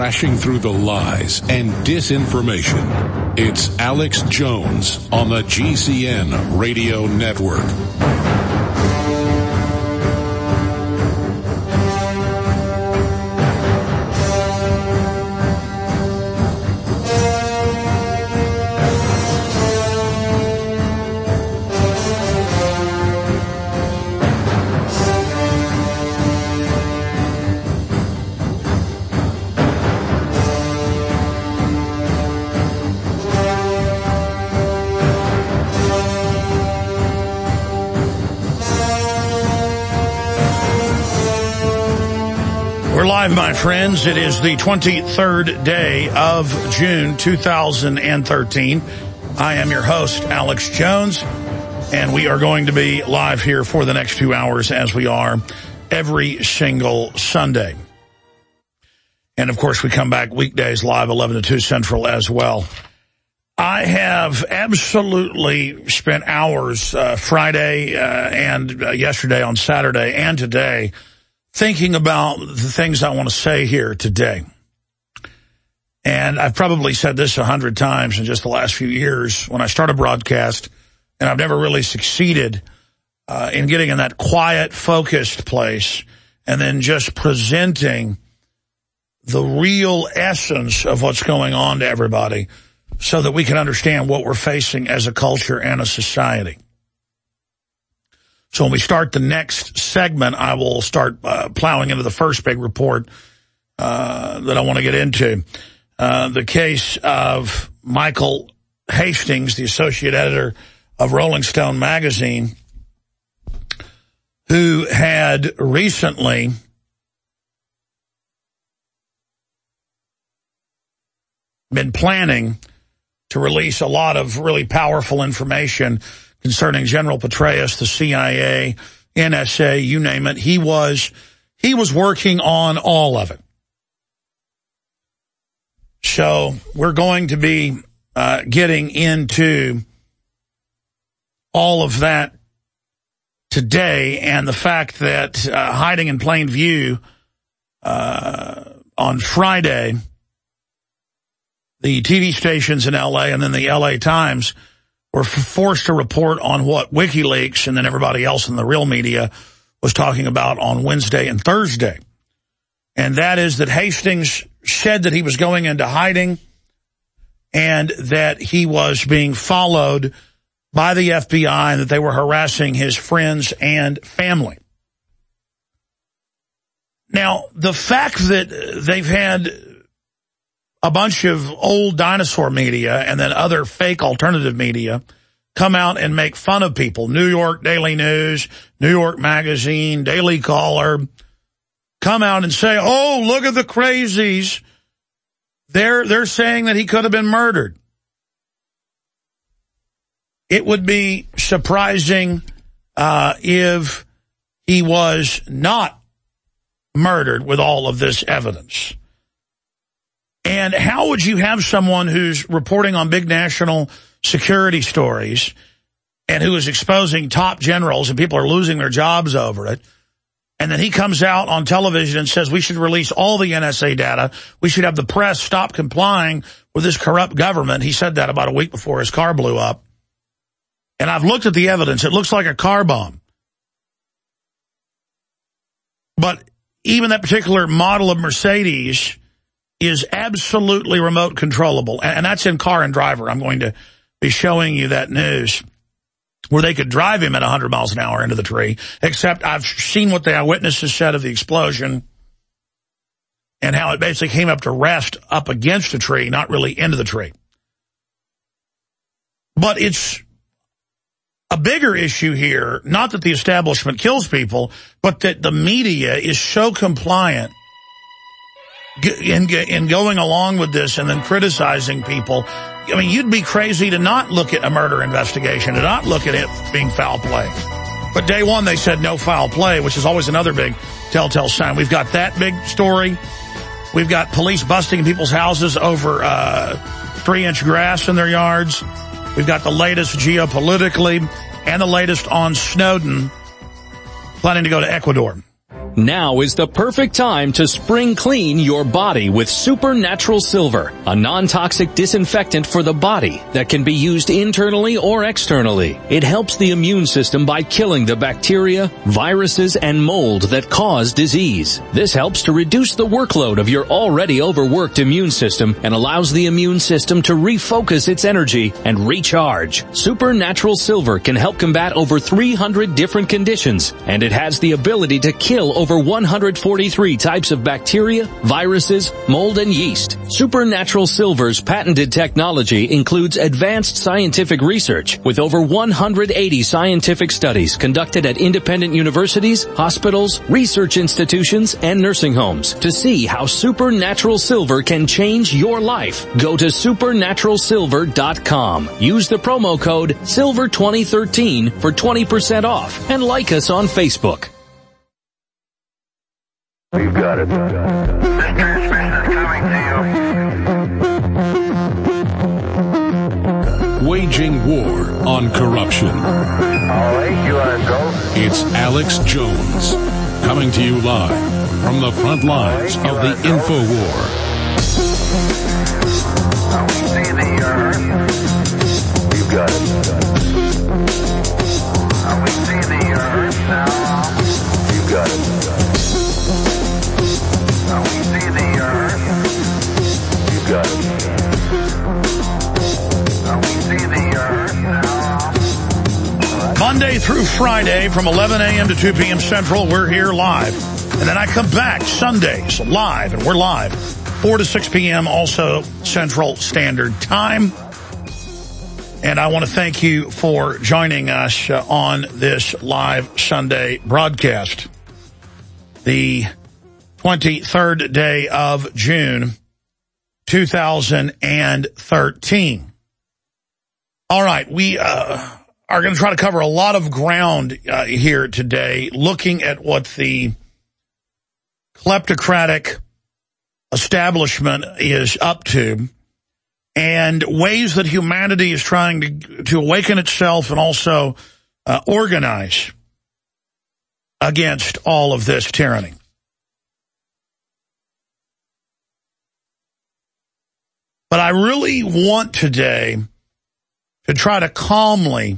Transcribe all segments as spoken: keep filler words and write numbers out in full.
crashing through the lies and disinformation. It's Alex Jones on the G C N Radio Network. Live, my friends. It is the twenty-third day of June two thousand thirteen. I am your host, Alex Jones, and we are going to be live here for the next few hours as we are every single Sunday. And, of course, we come back weekdays live eleven to two Central as well. I have absolutely spent hours uh, Friday uh, and uh, yesterday on Saturday and today thinking about the things I want to say here today. And I've probably said this a hundred times in just the last few years when I start a broadcast, and I've never really succeeded uh, in getting in that quiet, focused place and then just presenting the real essence of what's going on to everybody so that we can understand what we're facing as a culture and a society. So when we start the next segment, I will start uh, plowing into the first big report uh, that I want to get into. Uh, the case of Michael Hastings, the associate editor of Rolling Stone magazine, who had recently been planning to release a lot of really powerful information concerning General Petraeus, the C I A, N S A, you name it. He was, he was working on all of it. So we're going to be uh, getting into all of that today, and the fact that uh, hiding in plain view uh, on Friday, the T V stations in L A and then the L A Times were forced to report on what WikiLeaks and then everybody else in the real media was talking about on Wednesday and Thursday. And that is that Hastings said that he was going into hiding and that he was being followed by the F B I and that they were harassing his friends and family. Now, the fact that they've had a bunch of old dinosaur media and then other fake alternative media come out and make fun of people. New York Daily News, New York Magazine, Daily Caller, come out and say, oh, look at the crazies. They're, they're saying that he could have been murdered. It would be surprising uh, if he was not murdered with all of this evidence. And how would you have someone who's reporting on big national security stories and who is exposing top generals and people are losing their jobs over it, and then he comes out on television and says we should release all the N S A data, we should have the press stop complying with this corrupt government? He said that about a week before his car blew up. And I've looked at the evidence. It looks like a car bomb. But even that particular model of Mercedes is absolutely remote controllable. And that's in Car and Driver. I'm going to be showing you that news where they could drive him at one hundred miles an hour into the tree, except I've seen what the eyewitnesses said of the explosion and how it basically came up to rest up against a tree, not really into the tree. But it's a bigger issue here, not that the establishment kills people, but that the media is so compliant In, in going along with this and then criticizing people. I mean, you'd be crazy to not look at a murder investigation, to not look at it being foul play. But day one, they said no foul play, which is always another big telltale sign. We've got that big story. We've got police busting people's houses over uh, three-inch grass in their yards. We've got the latest geopolitically and the latest on Snowden planning to go to Ecuador. Now is the perfect time to spring clean your body with Supernatural Silver, a non-toxic disinfectant for the body that can be used internally or externally. It helps the immune system by killing the bacteria, viruses, and mold that cause disease. This helps to reduce the workload of your already overworked immune system and allows the immune system to refocus its energy and recharge. Supernatural Silver can help combat over three hundred different conditions, and it has the ability to kill over one hundred forty-three types of bacteria, viruses, mold, and yeast. Supernatural Silver's patented technology includes advanced scientific research with over one hundred eighty scientific studies conducted at independent universities, hospitals, research institutions, and nursing homes to see how Supernatural Silver can change your life. Go to supernatural silver dot com. Use the promo code silver twenty thirteen for twenty percent off and like us on Facebook. You got it. This transmission is coming to you. Waging war on corruption. All right, you want to go? It's Alex Jones, coming to you live from the front lines of the InfoWar. Now we see the earth. You got it. Now we see the earth now. You got it. Now we see the earth. You got it. Now we see the earth now. Monday through Friday from eleven a.m. to two p.m. Central, we're here live. And then I come back Sundays live, and we're live four to six p.m. also Central Standard Time. And I want to thank you for joining us uh, on this live Sunday broadcast. The twenty-third day of June, two thousand thirteen. All right, we uh, are going to try to cover a lot of ground uh, here today, looking at what the kleptocratic establishment is up to and ways that humanity is trying to, to awaken itself and also uh, organize against all of this tyranny. But I really want today to try to calmly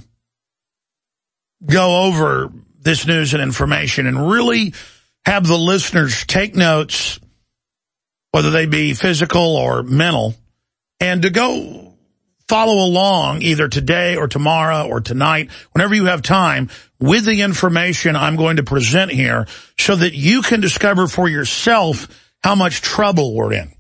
go over this news and information and really have the listeners take notes, whether they be physical or mental, and to go follow along either today or tomorrow or tonight, whenever you have time, with the information I'm going to present here so that you can discover for yourself how much trouble we're in.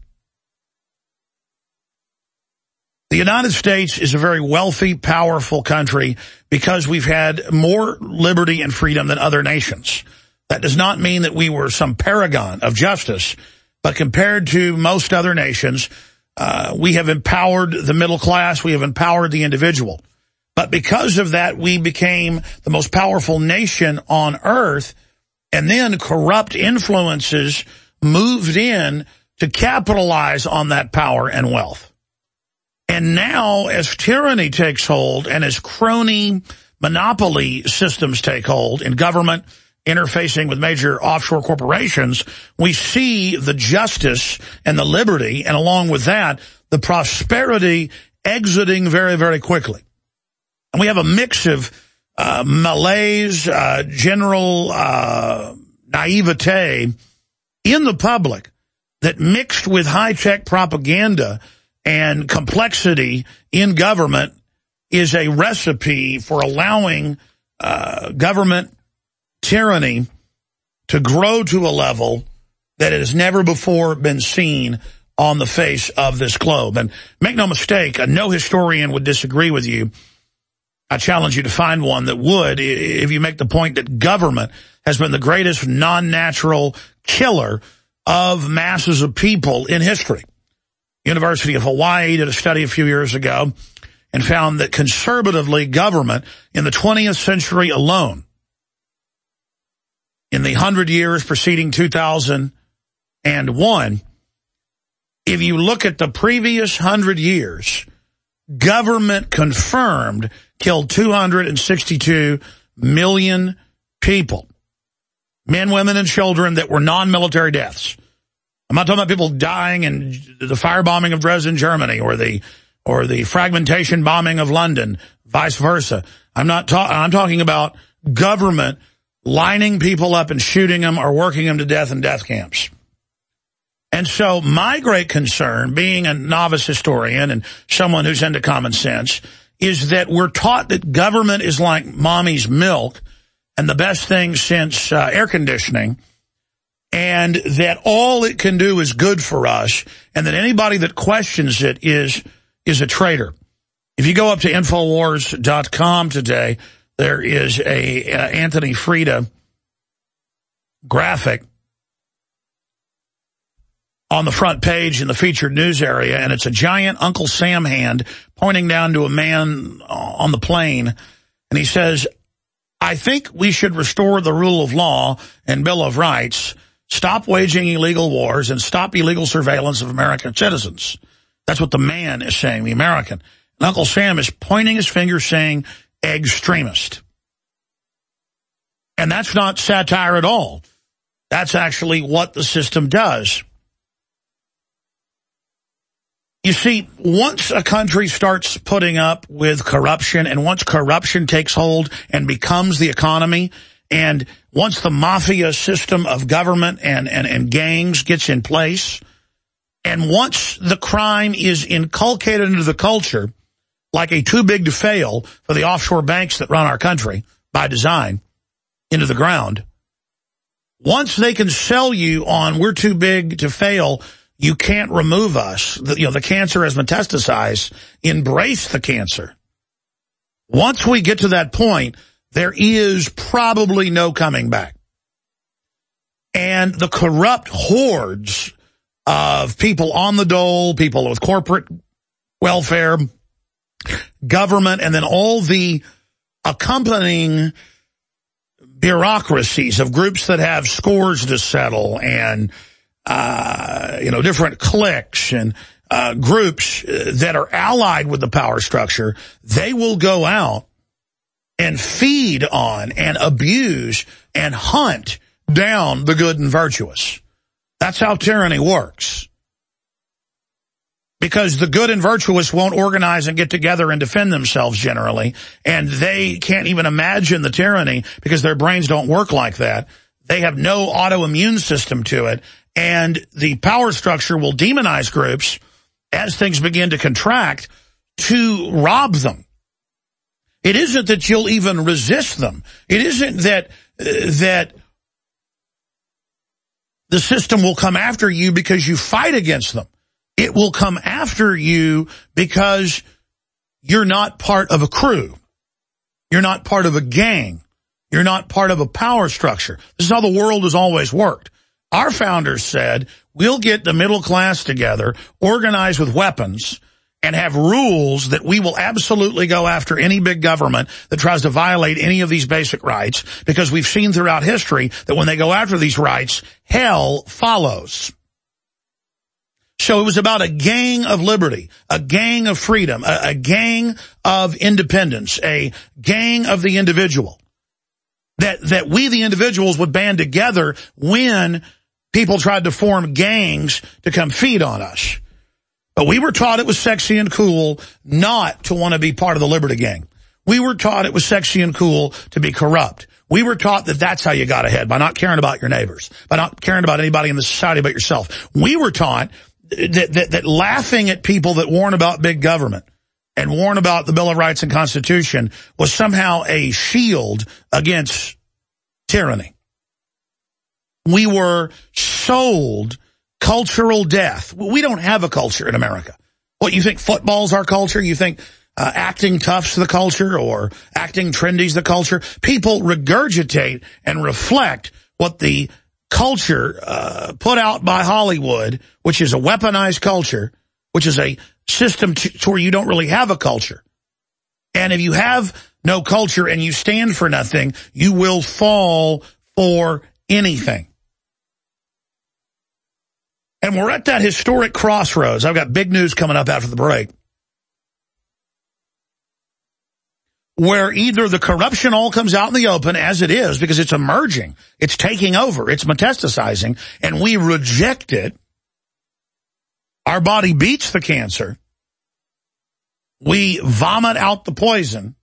The United States is a very wealthy, powerful country because we've had more liberty and freedom than other nations. That does not mean that we were some paragon of justice, but compared to most other nations, uh, we have empowered the middle class, we have empowered the individual. But because of that, we became the most powerful nation on earth, and then corrupt influences moved in to capitalize on that power and wealth. And now, as tyranny takes hold and as crony monopoly systems take hold in government, interfacing with major offshore corporations, we see the justice and the liberty, and along with that, the prosperity exiting very, very quickly. And we have a mix of uh, malaise, uh, general uh, naivete in the public that mixed with high-tech propaganda and complexity in government is a recipe for allowing uh, government tyranny to grow to a level that has never before been seen on the face of this globe. And make no mistake, no historian would disagree with you. I challenge you to find one that would, if you make the point that government has been the greatest non-natural killer of masses of people in history. University of Hawaii did a study a few years ago and found that conservatively government in the twentieth century alone, in the hundred years preceding two thousand one, if you look at the previous hundred years, government confirmed killed two hundred sixty-two million people. men, women, and children that were non-military deaths. I'm not talking about people dying in the firebombing of Dresden, Germany, or the or the fragmentation bombing of London, vice versa. I'm not ta- I'm talking about government lining people up and shooting them or working them to death in death camps. And so my great concern, being a novice historian and someone who's into common sense, is that we're taught that government is like mommy's milk and the best thing since uh, air conditioning, and that all it can do is good for us, and that anybody that questions it is is a traitor. If you go up to Infowars dot com today, there is a uh, Anthony Freda graphic on the front page in the featured news area, and it's a giant Uncle Sam hand pointing down to a man on the plane, and he says, I think we should restore the rule of law and Bill of Rights, stop waging illegal wars, and stop illegal surveillance of American citizens. That's what the man is saying, the American. And Uncle Sam is pointing his finger saying, extremist. And that's not satire at all. That's actually what the system does. You see, once a country starts putting up with corruption, and once corruption takes hold and becomes the economy, and once the mafia system of government and, and, and gangs gets in place, and once the crime is inculcated into the culture, like a too big to fail for the offshore banks that run our country by design, into the ground, once they can sell you on we're too big to fail, you can't remove us, the, you know, the cancer has metastasized, embrace the cancer. Once we get to that point, there is probably no coming back. And the corrupt hordes of people on the dole, people with corporate welfare, government, and then all the accompanying bureaucracies of groups that have scores to settle and Uh, you know, different cliques and uh, groups that are allied with the power structure, they will go out and feed on and abuse and hunt down the good and virtuous. That's how tyranny works. Because the good and virtuous won't organize and get together and defend themselves generally, and they can't even imagine the tyranny because their brains don't work like that. They have no autoimmune system to it. And the power structure will demonize groups as things begin to contract to rob them. It isn't that you'll even resist them. It isn't that uh, that the system will come after you because you fight against them. It will come after you because you're not part of a crew. You're not part of a gang. You're not part of a power structure. This is how the world has always worked. Our founders said, we'll get the middle class together, organize with weapons, and have rules that we will absolutely go after any big government that tries to violate any of these basic rights, because we've seen throughout history that when they go after these rights, hell follows. So it was about a gang of liberty, a gang of freedom, a, a gang of independence, a gang of the individual. That, that we, the individuals, would band together when people tried to form gangs to come feed on us. But we were taught it was sexy and cool not to want to be part of the Liberty Gang. We were taught it was sexy and cool to be corrupt. We were taught that that's how you got ahead, by not caring about your neighbors, by not caring about anybody in the society but yourself. We were taught that, that, that laughing at people that warn about big government and warn about the Bill of Rights and Constitution was somehow a shield against tyranny. We were sold cultural death. We don't have a culture in America. What, you think football's our culture? You think uh, acting tough's the culture, or acting trendy's the culture? People regurgitate and reflect what the culture uh, put out by Hollywood, which is a weaponized culture, which is a system to, to where you don't really have a culture. And if you have no culture and you stand for nothing, you will fall for anything. And we're at that historic crossroads. I've got big news coming up after the break. where either the corruption all comes out in the open, as it is, because it's emerging, it's taking over, it's metastasizing, and we reject it. Our body beats the cancer. We vomit out the poison.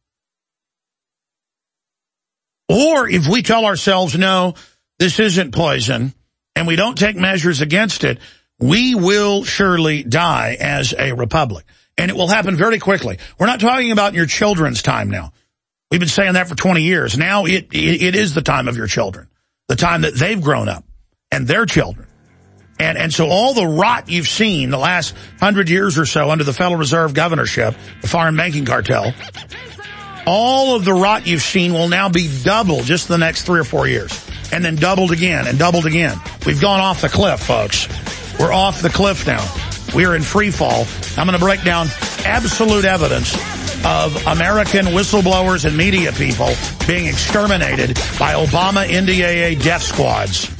Or if we tell ourselves, no, this isn't poison, and we don't take measures against it, we will surely die as a republic. And it will happen very quickly. We're not talking about your children's time now. We've been saying that for twenty years. Now it, it, it is the time of your children, the time that they've grown up and their children. And, and so all the rot you've seen the last hundred years or so under the Federal Reserve governorship, the foreign banking cartel, all of the rot you've seen will now be doubled just the next three or four years. And then doubled again and doubled again. We've gone off the cliff, folks. We're off the cliff now. We are in free fall. I'm going to break down absolute evidence of American whistleblowers and media people being exterminated by Obama N D A A death squads.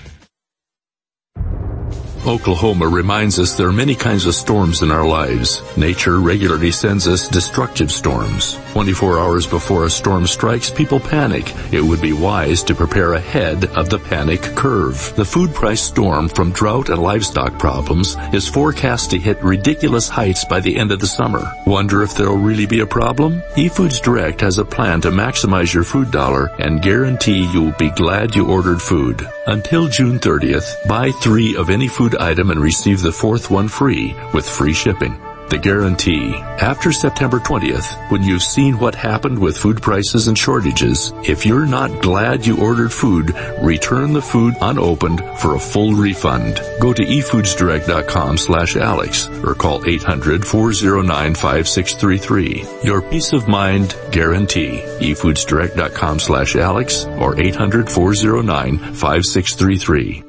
Oklahoma reminds us there are many kinds of storms in our lives. Nature regularly sends us destructive storms. twenty-four hours before a storm strikes, people panic. It would be wise to prepare ahead of the panic curve. The food price storm from drought and livestock problems is forecast to hit ridiculous heights by the end of the summer. Wonder if there'll really be a problem? eFoods Direct has a plan to maximize your food dollar and guarantee you'll be glad you ordered food. Until June thirtieth, buy three of any food item and receive the fourth one free with free shipping. The guarantee. After September twentieth, when you've seen what happened with food prices and shortages, if you're not glad you ordered food, return the food unopened for a full refund. Go to efoodsdirect.com slash Alex or call eight hundred, four oh nine, five six three three. Your peace of mind guarantee. efoodsdirect.com slash Alex or eight hundred, four oh nine, five six three three.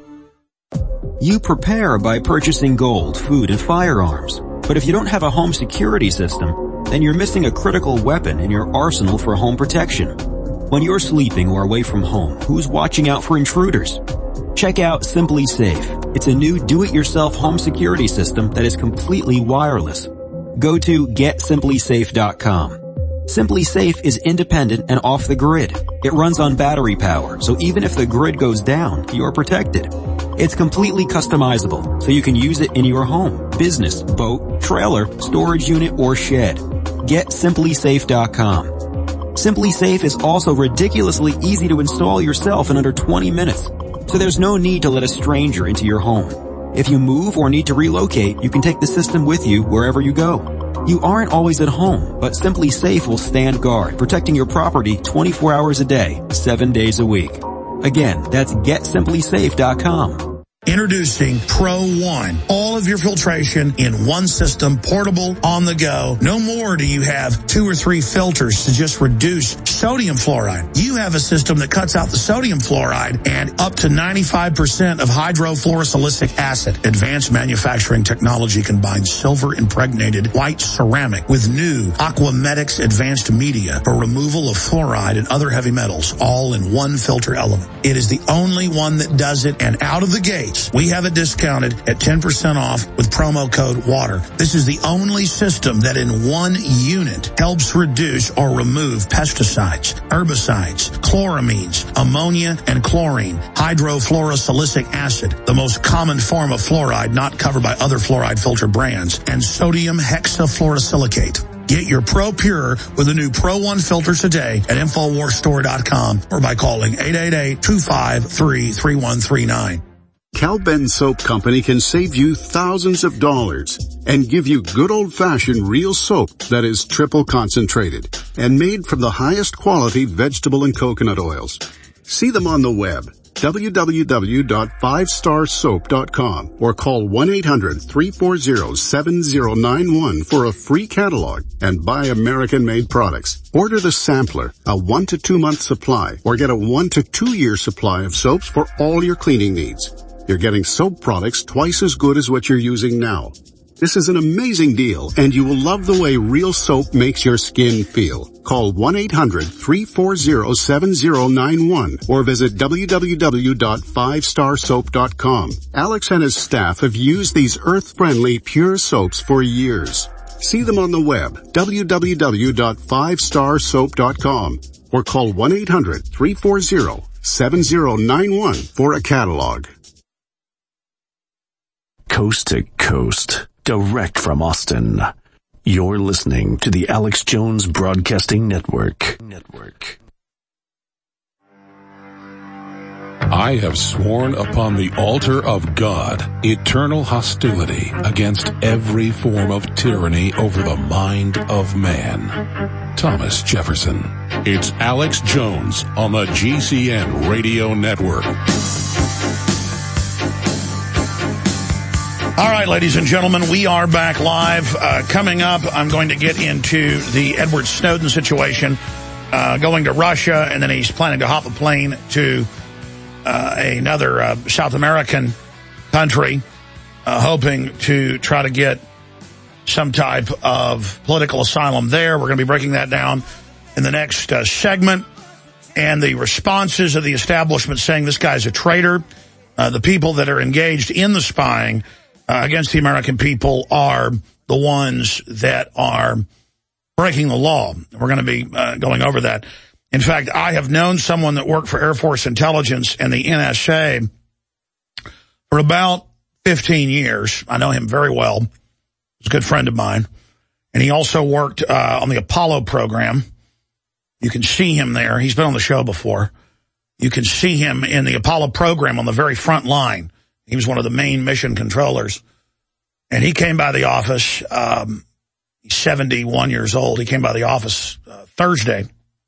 You prepare by purchasing gold, food, and firearms. But if you don't have a home security system, then you're missing a critical weapon in your arsenal for home protection. When you're sleeping or away from home, who's watching out for intruders? Check out Simply Safe. It's a new do-it-yourself home security system that is completely wireless. Go to get simply safe dot com. Simply Safe is independent and off the grid. It runs on battery power, so even if the grid goes down, you're protected. It's completely customizable, so you can use it in your home, business, boat, trailer, storage unit, or shed. Get simply safe dot com. Simply Safe is also ridiculously easy to install yourself in under twenty minutes, so there's no need to let a stranger into your home. If you move or need to relocate, you can take the system with you wherever you go. You aren't always at home, but Simply Safe will stand guard, protecting your property twenty-four hours a day, seven days a week. Again, that's get simply safe dot com. Introducing Pro One. All of your filtration in one system, portable, on the go. No more do you have two or three filters to just reduce sodium fluoride. You have a system that cuts out the sodium fluoride and up to ninety-five percent of hydrofluorosilicic acid. Advanced manufacturing technology combines silver-impregnated white ceramic with new Aquamedics advanced media for removal of fluoride and other heavy metals, all in one filter element. It is the only one that does it, and out of the gate, we have it discounted at ten percent off with promo code WATER. This is the only system that in one unit helps reduce or remove pesticides, herbicides, chloramines, ammonia, and chlorine, hydrofluorosilicic acid, the most common form of fluoride not covered by other fluoride filter brands, and sodium hexafluorosilicate. Get your Pro Pure with the new Pro One filters today at infowars store dot com or by calling eight eight eight, two five three, three one three nine. Cal-Ben Soap Company can save you thousands of dollars and give you good old-fashioned real soap that is triple concentrated and made from the highest quality vegetable and coconut oils. See them on the web, w w w dot five star soap dot com, or call one eight hundred, three four zero, seven zero nine one for a free catalog and buy American-made products. Order the sampler, a one to two month supply, or get a one to two year supply of soaps for all your cleaning needs. You're getting soap products twice as good as what you're using now. This is an amazing deal, and you will love the way real soap makes your skin feel. Call one eight hundred, three four zero, seven zero nine one or visit w w w dot five star soap dot com. Alex and his staff have used these earth-friendly, pure soaps for years. See them on the web, w w w dot five star soap dot com, or call one eight hundred, three four zero, seven zero nine one for a catalog. Coast to coast, direct from Austin. You're listening to the Alex Jones Broadcasting Network. Network. I have sworn upon the altar of God eternal hostility against every form of tyranny over the mind of man. Thomas Jefferson. It's Alex Jones on the G C N Radio Network. All right, ladies and gentlemen, we are back live. Uh, coming up, I'm going to get into the Edward Snowden situation, uh, going to Russia, and then he's planning to hop a plane to uh, another uh, South American country, uh, hoping to try to get some type of political asylum there. We're going to be breaking that down in the next uh, segment, and the responses of the establishment saying this guy's a traitor. Uh, the people that are engaged in the spying Uh, against the American people are the ones that are breaking the law. We're going to be uh, going over that. In fact, I have known someone that worked for Air Force Intelligence and the N S A for about fifteen years. I know him very well. He's a good friend of mine. And he also worked uh, on the Apollo program. You can see him there. He's been on the show before. You can see him in the Apollo program on the very front line. He was one of the main mission controllers. And he came by the office. Um, he's seventy-one years old. He came by the office uh, Thursday.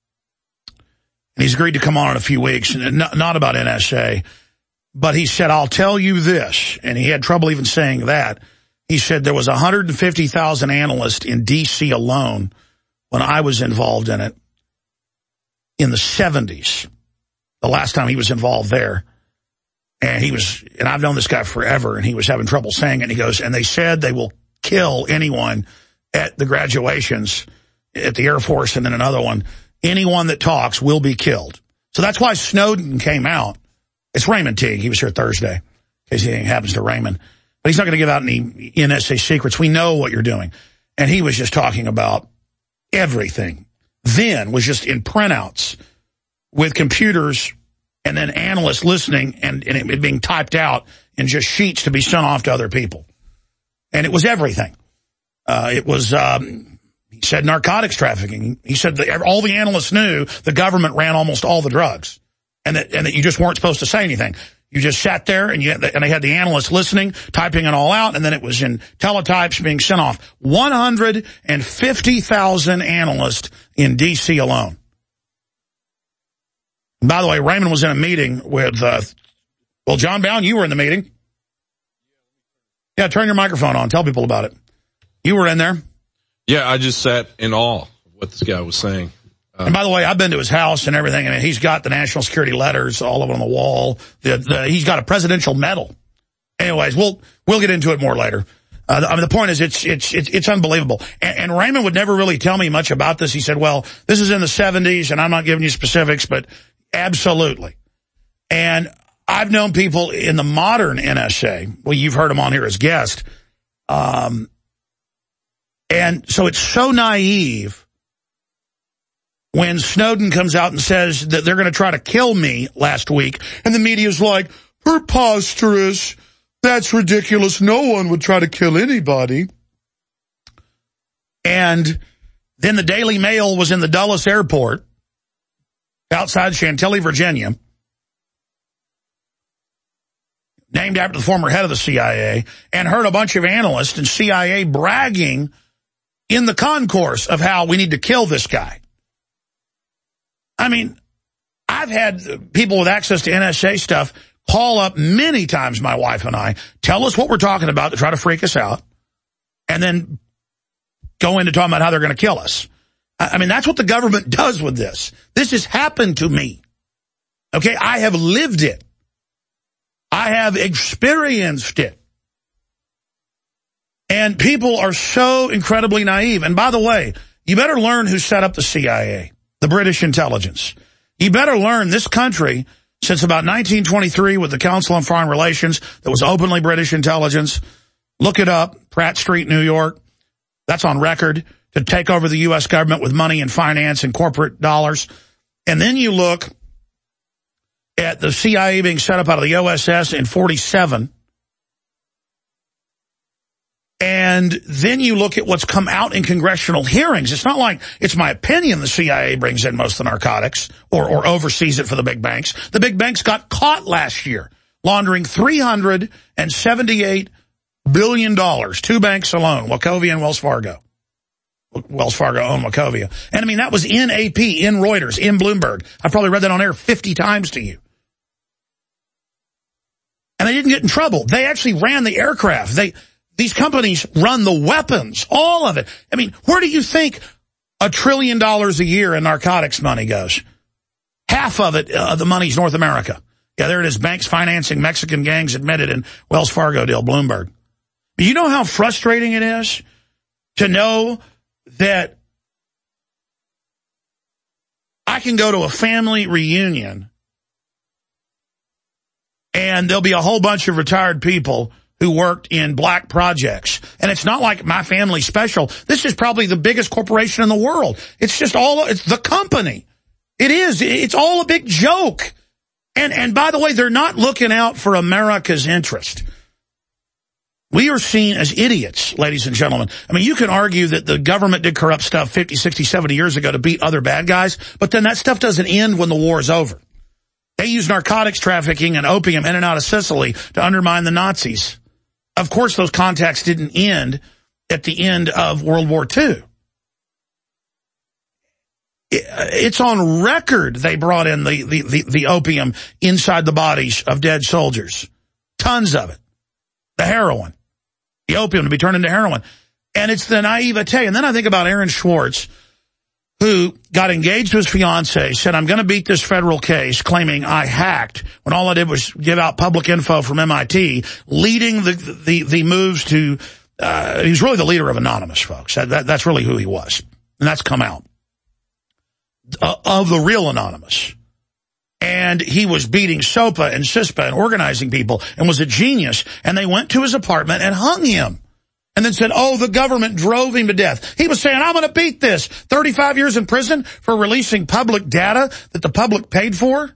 And he's agreed to come on in a few weeks. And not, not about N S A. But he said, I'll tell you this. And he had trouble even saying that. He said there was one hundred fifty thousand analysts in D C alone when I was involved in it in the seventies. The last time he was involved there. And he was, and I've known this guy forever, and he was having trouble saying it. And he goes, and they said they will kill anyone at the graduations at the Air Force and then another one. Anyone that talks will be killed. So that's why Snowden came out. It's Raymond Teague. He was here Thursday, in case anything happens to Raymond. But he's not going to give out any N S A secrets. We know what you're doing. And he was just talking about everything. Then was just in printouts with computers and then analysts listening and, and it being typed out in just sheets to be sent off to other people. And it was everything. Uh, it was, um, he said narcotics trafficking. He said that all the analysts knew the government ran almost all the drugs and that, and that you just weren't supposed to say anything. You just sat there and you had the, and they had the analysts listening, typing it all out, and then it was in teletypes being sent off. one hundred fifty thousand analysts in D C alone. By the way, Raymond was in a meeting with, uh, well, John Bound, you were in the meeting. Yeah, turn your microphone on. Tell people about it. You were in there. Yeah, I just sat in awe of what this guy was saying. Uh, and by the way, I've been to his house and everything, and he's got the national security letters all over on the wall. The, the, he's got a presidential medal. Anyways, we'll we'll get into it more later. Uh, I mean, the point is, it's it's it's, it's unbelievable. And, and Raymond would never really tell me much about this. He said, well, this is in the seventies, and I'm not giving you specifics, but absolutely. And I've known people in the modern N S A. Well, you've heard him on here as guest. Um, and so it's so naive when Snowden comes out and says that they're going to try to kill me last week. And the media's like, preposterous. That's ridiculous. No one would try to kill anybody. And then the Daily Mail was in the Dulles Airport outside Chantilly, Virginia, named after the former head of the C I A, and heard a bunch of analysts and C I A bragging in the concourse of how we need to kill this guy. I mean, I've had people with access to N S A stuff call up many times, my wife and I, tell us what we're talking about to try to freak us out, and then go into talking about how they're going to kill us. I mean, that's what the government does with this. This has happened to me. Okay, I have lived it. I have experienced it. And people are so incredibly naive. And by the way, you better learn who set up the C I A, the British intelligence. You better learn this country, since about nineteen twenty-three with the Council on Foreign Relations, that was openly British intelligence. Look it up, Pratt Street, New York. That's on record, to take over the U S government with money and finance and corporate dollars. And then you look at the C I A being set up out of the O S S in forty-seven. And then you look at what's come out in congressional hearings. It's not like it's my opinion the C I A brings in most of the narcotics or, or oversees it for the big banks. The big banks got caught last year laundering three hundred seventy-eight billion dollars. Two banks alone, Wachovia and Wells Fargo. Wells Fargo owned Wachovia. And I mean, that was in A P, in Reuters, in Bloomberg. I've probably read that on air fifty times to you. And they didn't get in trouble. They actually ran the aircraft. They... These companies run the weapons, all of it. I mean, where do you think a trillion dollars a year in narcotics money goes? Half of it, uh, the money's North America. Yeah, there it is, banks financing Mexican gangs admitted in Wells Fargo deal, Bloomberg. Do you know how frustrating it is to know that I can go to a family reunion and there'll be a whole bunch of retired people who worked in black projects. And it's not like my family's special. This is probably the biggest corporation in the world. It's just all, it's the company. It is. It's all a big joke. And, and by the way, they're not looking out for America's interest. We are seen as idiots, ladies and gentlemen. I mean, you can argue that the government did corrupt stuff fifty, sixty, seventy years ago to beat other bad guys, but then that stuff doesn't end when the war is over. They use narcotics trafficking and opium in and out of Sicily to undermine the Nazis. Of course, those contacts didn't end at the end of World War Two. It's on record they brought in the, the, the, the opium inside the bodies of dead soldiers. Tons of it. The heroin. The opium to be turned into heroin. And it's the naivete. And then I think about Aaron Swartz, who got engaged to his fiancée, said, I'm going to beat this federal case, claiming I hacked, when all I did was give out public info from M I T, leading the the, the moves to, uh, he was really the leader of Anonymous, folks. That, that, that's really who he was. And that's come out. Uh, of the real Anonymous. And he was beating SOPA and CISPA and organizing people and was a genius. And they went to his apartment and hung him. And then said, oh, the government drove him to death. He was saying, I'm going to beat this. thirty-five years in prison for releasing public data that the public paid for.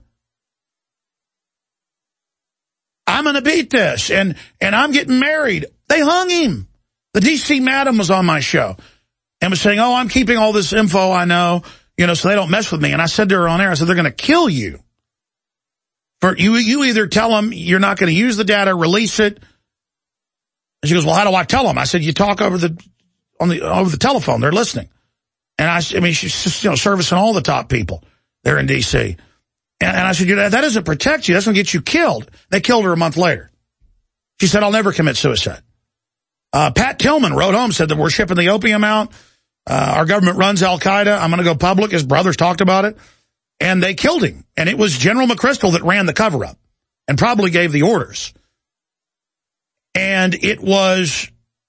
I'm going to beat this. And, and I'm getting married. They hung him. The D C madam was on my show and was saying, oh, I'm keeping all this info I know, you know, so they don't mess with me. And I said to her on air, I said, they're going to kill you. For you, you either tell them you're not going to use the data, release it. And she goes, well, how do I tell them? I said, you talk over the on the over the telephone. They're listening. And I, I mean, she's just, you know, servicing all the top people there in D C. And, and I said, you know, that doesn't protect you. That's going to get you killed. They killed her a month later. She said, I'll never commit suicide. Uh, Pat Tillman wrote home, said that we're shipping the opium out. Uh, our government runs Al-Qaeda. I'm going to go public. His brothers talked about it. And they killed him. And it was General McChrystal that ran the cover-up and probably gave the orders. And it was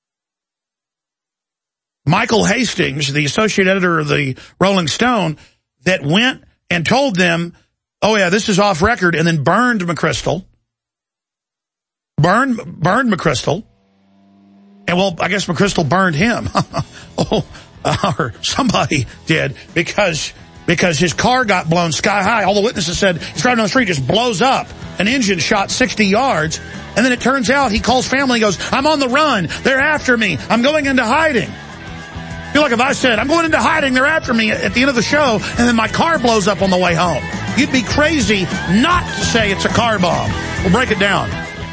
Michael Hastings, the associate editor of the Rolling Stone, that went and told them, oh, yeah, this is off record, and then burned McChrystal. Burned, burned McChrystal. And, well, I guess McChrystal burned him. oh, or somebody did, because... Because his car got blown sky high. All the witnesses said he's driving on the street, just blows up. An engine shot sixty yards. And then it turns out he calls family and goes, I'm on the run. They're after me. I'm going into hiding. I feel like if I said, I'm going into hiding, they're after me at the end of the show, and then my car blows up on the way home. You'd be crazy not to say it's a car bomb. We'll break it down.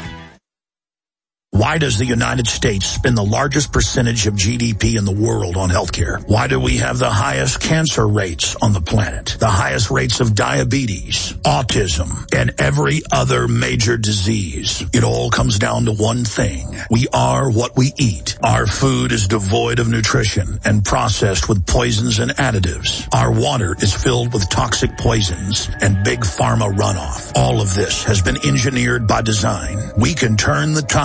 Why does the United States spend the largest percentage of G D P in the world on healthcare? Why do we have the highest cancer rates on the planet, the highest rates of diabetes, autism, and every other major disease? It all comes down to one thing. We are what we eat. Our food is devoid of nutrition and processed with poisons and additives. Our water is filled with toxic poisons and big pharma runoff. All of this has been engineered by design. We can turn the tide against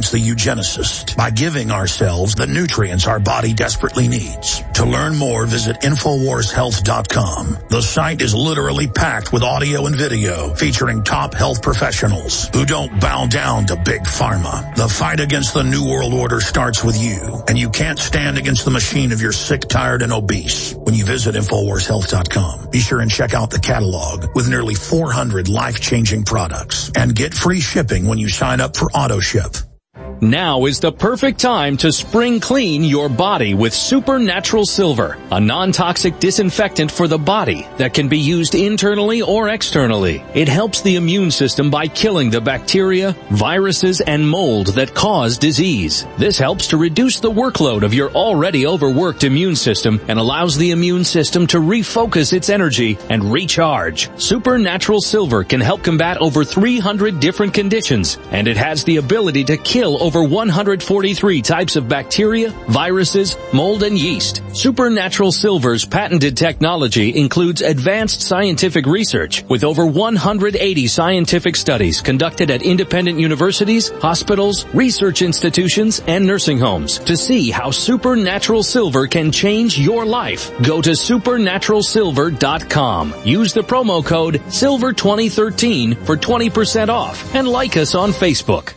against the eugenicist by giving ourselves the nutrients our body desperately needs. To learn more, visit Infowars Health dot com. The site is literally packed with audio and video featuring top health professionals who don't bow down to big pharma. The fight against the New World Order starts with you, and you can't stand against the machine if you're sick, tired, and obese when you visit Infowars Health dot com. Be sure and check out the catalog with nearly four hundred life-changing products and get free shipping when you sign up for AutoShip. Now is the perfect time to spring clean your body with Supernatural Silver, a non-toxic disinfectant for the body that can be used internally or externally. It helps the immune system by killing the bacteria, viruses, and mold that cause disease. This helps to reduce the workload of your already overworked immune system and allows the immune system to refocus its energy and recharge. Supernatural Silver can help combat over three hundred different conditions, and it has the ability to kill over one hundred forty-three types of bacteria, viruses, mold, and yeast. Supernatural Silver's patented technology includes advanced scientific research with over one hundred eighty scientific studies conducted at independent universities, hospitals, research institutions, and nursing homes to see how Supernatural Silver can change your life. Go to Supernatural Silver dot com. Use the promo code Silver twenty thirteen for twenty percent off and like us on Facebook.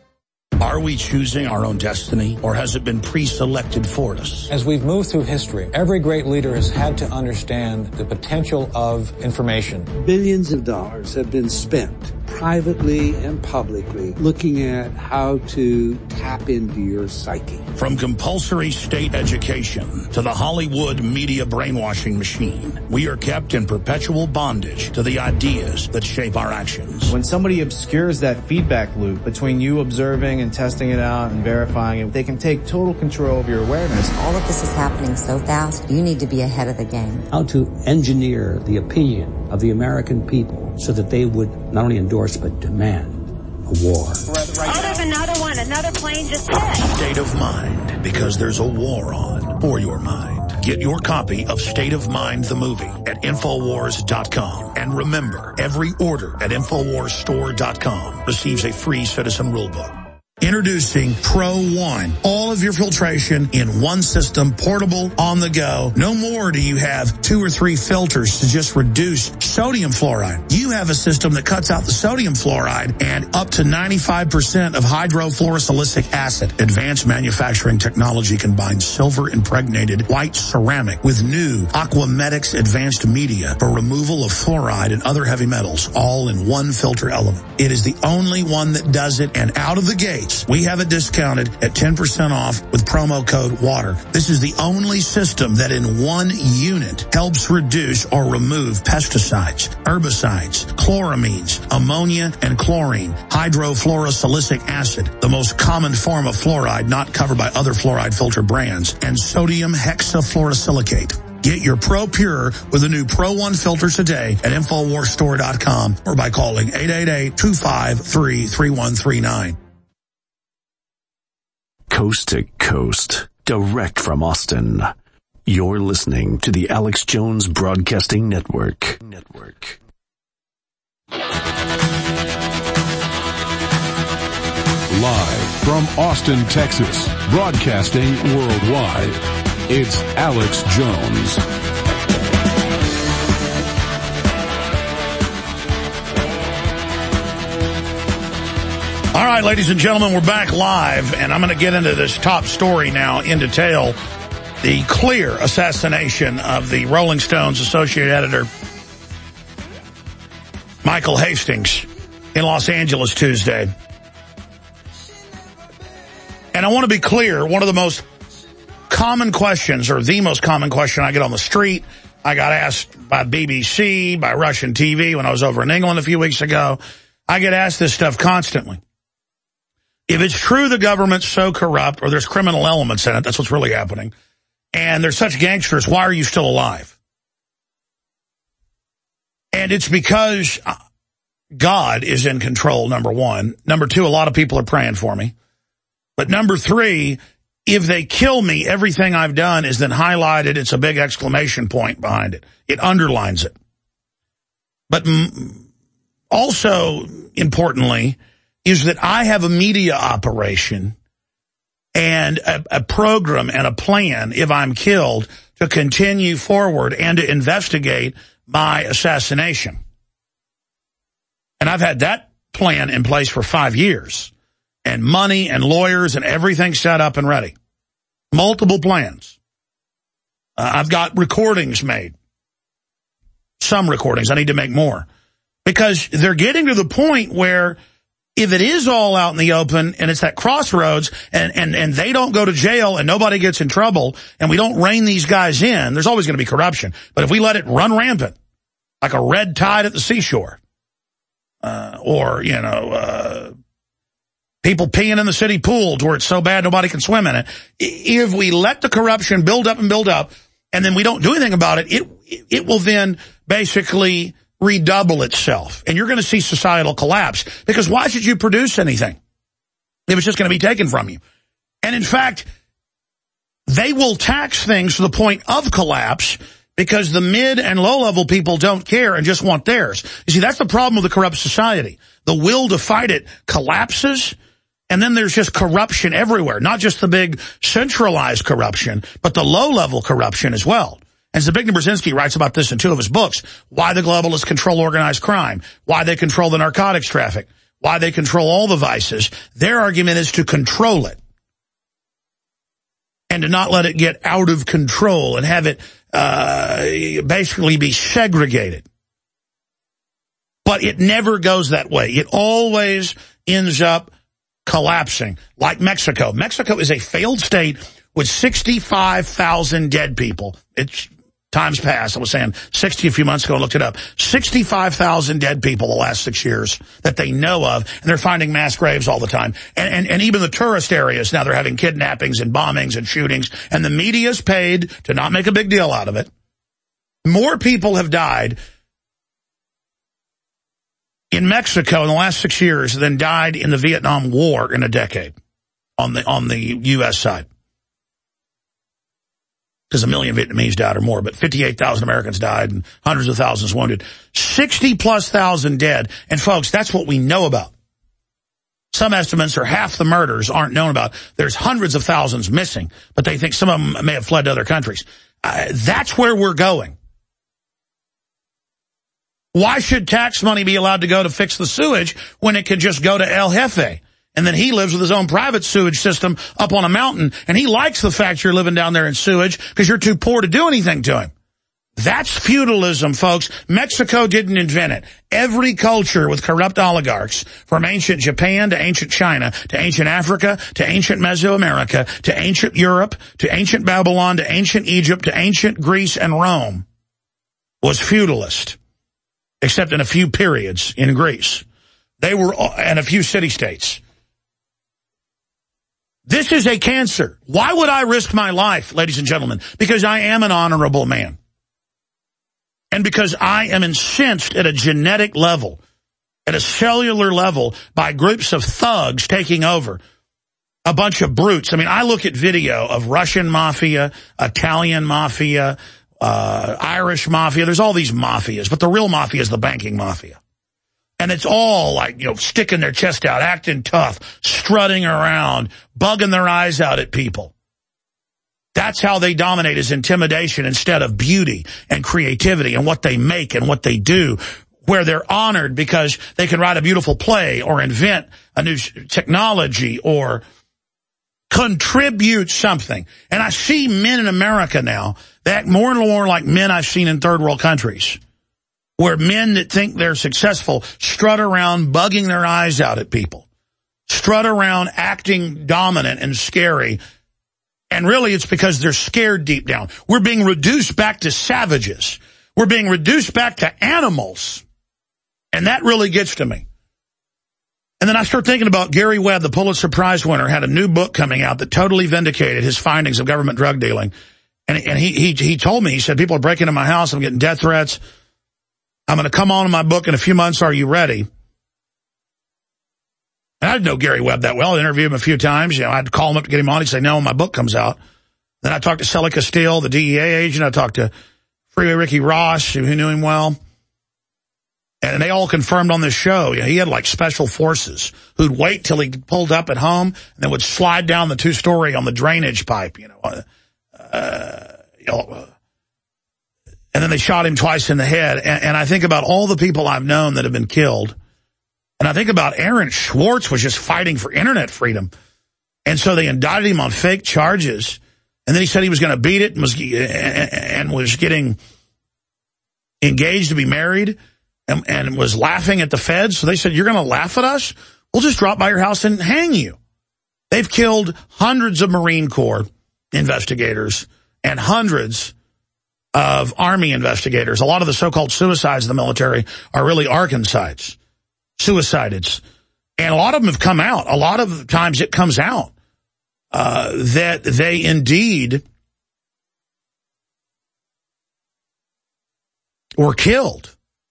Are we choosing our own destiny, or has it been pre-selected for us? As we've moved through history, every great leader has had to understand the potential of information. Billions of dollars have been spent, privately and publicly, looking at how to tap into your psyche. From compulsory state education to the Hollywood media brainwashing machine, we are kept in perpetual bondage to the ideas that shape our actions. When somebody obscures that feedback loop between you observing and testing it out and verifying it, they can take total control of your awareness. All of this is happening so fast, you need to be ahead of the game. How to engineer the opinion of the American people so that they would not only endorse but demand a war. Oh, there's another one. Another plane just hit. State of Mind, because there's a war on for your mind. Get your copy of State of Mind the movie at Infowars dot com. And remember, every order at Infowars Store dot com receives a free citizen rulebook. Introducing Pro One. All of your filtration in one system, portable, on the go. No more do you have two or three filters to just reduce sodium fluoride. You have a system that cuts out the sodium fluoride and up to ninety-five percent of hydrofluorosilicic acid. Advanced manufacturing technology combines silver-impregnated white ceramic with new Aquamedics advanced media for removal of fluoride and other heavy metals, all in one filter element. It is the only one that does it, and out of the gate, we have it discounted at ten percent off with promo code WATER. This is the only system that in one unit helps reduce or remove pesticides, herbicides, chloramines, ammonia, and chlorine, hydrofluorosilicic acid, the most common form of fluoride not covered by other fluoride filter brands, and sodium hexafluorosilicate. Get your Pro Pure with the new Pro One filters today at Infowars Store dot com or by calling eight eight eight, two five three, three one three nine. Coast to coast, direct from Austin. You're listening to the Alex Jones Broadcasting Network. Network. Live from Austin, Texas, broadcasting worldwide, it's Alex Jones. All right, ladies and gentlemen, we're back live, and I'm going to get into this top story now in detail. The clear assassination of the Rolling Stones associate editor, Michael Hastings, in Los Angeles Tuesday. And I want to be clear, one of the most common questions, or the most common question I get on the street, I got asked by B B C, by Russian T V when I was over in England a few weeks ago. I get asked this stuff constantly. If it's true the government's so corrupt, or there's criminal elements in it, that's what's really happening, and they're such gangsters, why are you still alive? And it's because God is in control, number one. Number two, a lot of people are praying for me. But number three, if they kill me, everything I've done is then highlighted. It's a big exclamation point behind it. It underlines it. But also, importantly, is that I have a media operation and a, a program and a plan, if I'm killed, to continue forward and to investigate my assassination. And I've had that plan in place for five years, and money and lawyers and everything set up and ready. Multiple plans. Uh, I've got recordings made. Some recordings. I need to make more. Because they're getting to the point where if it is all out in the open and it's that crossroads and, and, and they don't go to jail and nobody gets in trouble and we don't rein these guys in, there's always going to be corruption. But if we let it run rampant, like a red tide at the seashore, uh, or, you know, uh, people peeing in the city pool to where it's so bad nobody can swim in it, if we let the corruption build up and build up and then we don't do anything about it, it, it will then basically redouble itself. And you're going to see societal collapse. Because why should you produce anything if it's just going to be taken from you? And in fact, they will tax things to the point of collapse because the mid and low-level people don't care and just want theirs. You see, that's the problem with the corrupt society. The will to fight it collapses, and then there's just corruption everywhere. Not just the big centralized corruption, but the low-level corruption as well. And Zbigniew Brzezinski writes about this in two of his books, why the globalists control organized crime, why they control the narcotics traffic, why they control all the vices. Their argument is to control it and to not let it get out of control and have it uh, basically be segregated. But it never goes that way. It always ends up collapsing, like Mexico. Mexico is a failed state with sixty-five thousand dead people. It's times past. I was saying sixty a few months ago. I looked it up. sixty-five thousand dead people the last six years that they know of, and they're finding mass graves all the time. And, and, and even the tourist areas, now they're having kidnappings and bombings and shootings, and the media's paid to not make a big deal out of it. More people have died in Mexico in the last six years than died in the Vietnam War in a decade on the on the U S side. Because a million Vietnamese died or more, but fifty-eight thousand Americans died and hundreds of thousands wounded. sixty plus thousand dead. And folks, that's what we know about. Some estimates are half the murders aren't known about. There's hundreds of thousands missing, but they think some of them may have fled to other countries. Uh, that's where we're going. Why should tax money be allowed to go to fix the sewage when it could just go to El Jefe? And then he lives with his own private sewage system up on a mountain, and he likes the fact you're living down there in sewage because you're too poor to do anything to him. That's feudalism, folks. Mexico didn't invent it. Every culture with corrupt oligarchs, from ancient Japan to ancient China, to ancient Africa, to ancient Mesoamerica, to ancient Europe, to ancient Babylon, to ancient Egypt, to ancient Greece and Rome, was feudalist, except in a few periods in Greece. They were, and a few city-states. This is a cancer. Why would I risk my life, ladies and gentlemen? Because I am an honorable man. And because I am incensed at a genetic level, at a cellular level, by groups of thugs taking over. A bunch of brutes. I mean, I look at video of Russian mafia, Italian mafia, uh, Irish mafia. There's all these mafias, but the real mafia is the banking mafia. And it's all like, you know, sticking their chest out, acting tough, strutting around, bugging their eyes out at people. That's how they dominate, is intimidation instead of beauty and creativity and what they make and what they do, where they're honored because they can write a beautiful play or invent a new technology or contribute something. And I see men in America now that act more and more like men I've seen in third world countries, where men that think they're successful strut around bugging their eyes out at people, strut around acting dominant and scary. And really it's because they're scared deep down. We're being reduced back to savages. We're being reduced back to animals. And that really gets to me. And then I start thinking about Gary Webb, the Pulitzer Prize winner, had a new book coming out that totally vindicated his findings of government drug dealing. And, and he, he, he told me, he said, people are breaking into my house. I'm getting death threats. I'm going to come on in my book in a few months. Are you ready? And I didn't know Gary Webb that well. I interviewed him a few times. You know, I'd call him up to get him on. He'd say, no, when my book comes out. Then I talked to Sally Castile, the D E A agent. I talked to Freeway Ricky Ross, who knew him well. And they all confirmed on this show, you know, he had like special forces who'd wait till he pulled up at home and then would slide down the two-story on the drainage pipe, you know. Uh, uh, you know uh, and then they shot him twice in the head. And, and I think about all the people I've known that have been killed. And I think about Aaron Swartz was just fighting for internet freedom. And so they indicted him on fake charges. And then he said he was going to beat it and was, and was getting engaged to be married. And, and was laughing at the feds. So they said, you're going to laugh at us? We'll just drop by your house and hang you. They've killed hundreds of Marine Corps investigators and hundreds of Army investigators. A lot of the so-called suicides in the military are really Arkancides, suicides. And a lot of them have come out. A lot of times it comes out uh, that they indeed were killed.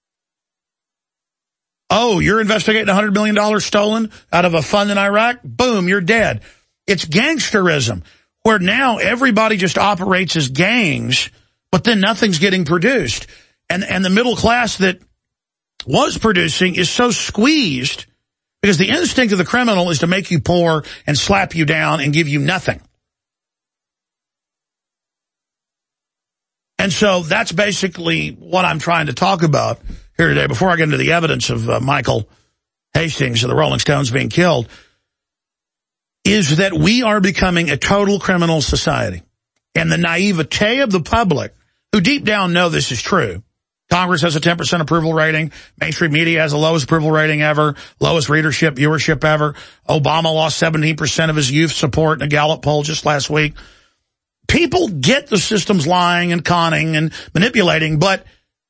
Oh, you're investigating one hundred million dollars stolen out of a fund in Iraq? Boom, you're dead. It's gangsterism, where now everybody just operates as gangs, but then nothing's getting produced. And, and the middle class that was producing is so squeezed because the instinct of the criminal is to make you poor and slap you down and give you nothing. And so that's basically what I'm trying to talk about here today, before I get into the evidence of uh, Michael Hastings of the Rolling Stones being killed, is that we are becoming a total criminal society. And the naivete of the public, who deep down know this is true. Congress has a ten percent approval rating. Mainstream media has the lowest approval rating ever, lowest readership, viewership ever. Obama lost seventeen percent of his youth support in a Gallup poll just last week. People get the system's lying and conning and manipulating, but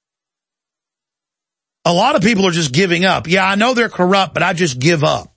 a lot of people are just giving up. Yeah, I know they're corrupt, but I just give up.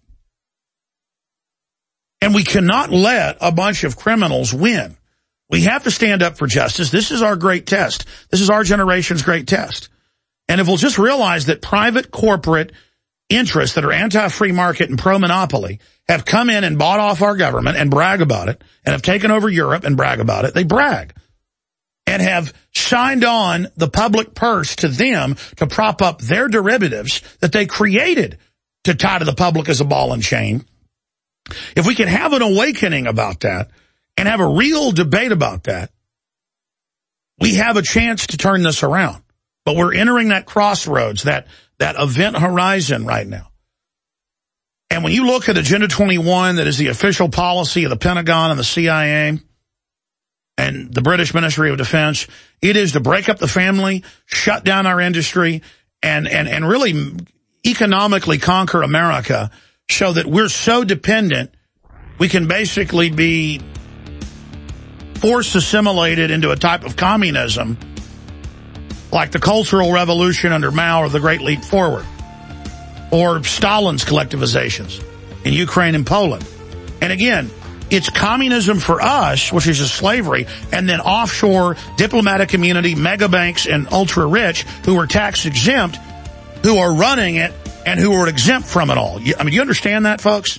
And we cannot let a bunch of criminals win. We have to stand up for justice. This is our great test. This is our generation's great test. And if we'll just realize that private corporate interests that are anti-free market and pro-monopoly have come in and bought off our government and brag about it, and have taken over Europe and brag about it, they brag. And have signed on the public purse to them to prop up their derivatives that they created to tie to the public as a ball and chain. If we can have an awakening about that and have a real debate about that, we have a chance to turn this around. But we're entering that crossroads, that, that event horizon right now. And when you look at Agenda twenty-one, that is the official policy of the Pentagon and the C I A, and the British Ministry of Defense, it is to break up the family, shut down our industry, and, and, and really economically conquer America so that we're so dependent we can basically be force assimilated into a type of communism like the Cultural Revolution under Mao or the Great Leap Forward, or Stalin's collectivizations in Ukraine and Poland. And again, it's communism for us, which is just slavery, and then offshore diplomatic community, mega banks, and ultra-rich who are tax-exempt, who are running it and who are exempt from it all. I mean, you understand that, folks?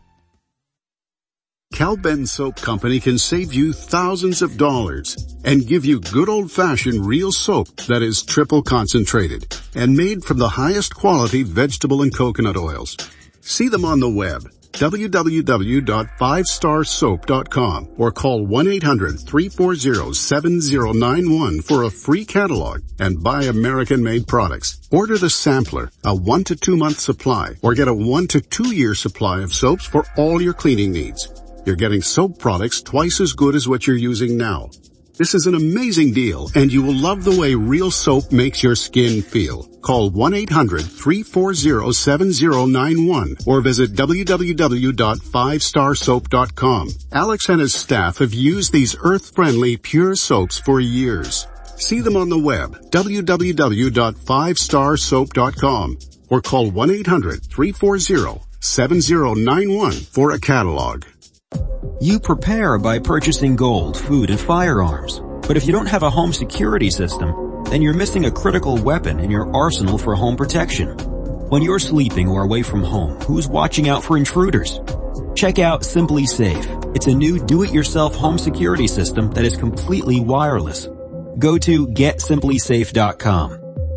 Cal-Ben Soap Company can save you thousands of dollars and give you good old-fashioned real soap that is triple concentrated and made from the highest quality vegetable and coconut oils. See them on the web, w w w dot five star soap dot com, or call one eight hundred, three four zero, seven zero nine one for a free catalog and buy American-made products. Order the sampler, a one to two month supply, or get a one to two year supply of soaps for all your cleaning needs. You're getting soap products twice as good as what you're using now. This is an amazing deal, and you will love the way real soap makes your skin feel. Call one eight hundred, three four zero, seven zero nine one or visit w w w dot five star soap dot com. Alex and his staff have used these earth-friendly, pure soaps for years. See them on the web, w w w dot five star soap dot com, or call one eight hundred, three four zero, seven zero nine one for a catalog. You prepare by purchasing gold, food, and firearms. But if you don't have a home security system, then you're missing a critical weapon in your arsenal for home protection. When you're sleeping or away from home, who's watching out for intruders? Check out Simply Safe. It's a new do-it-yourself home security system that is completely wireless. Go to get simply safe dot com.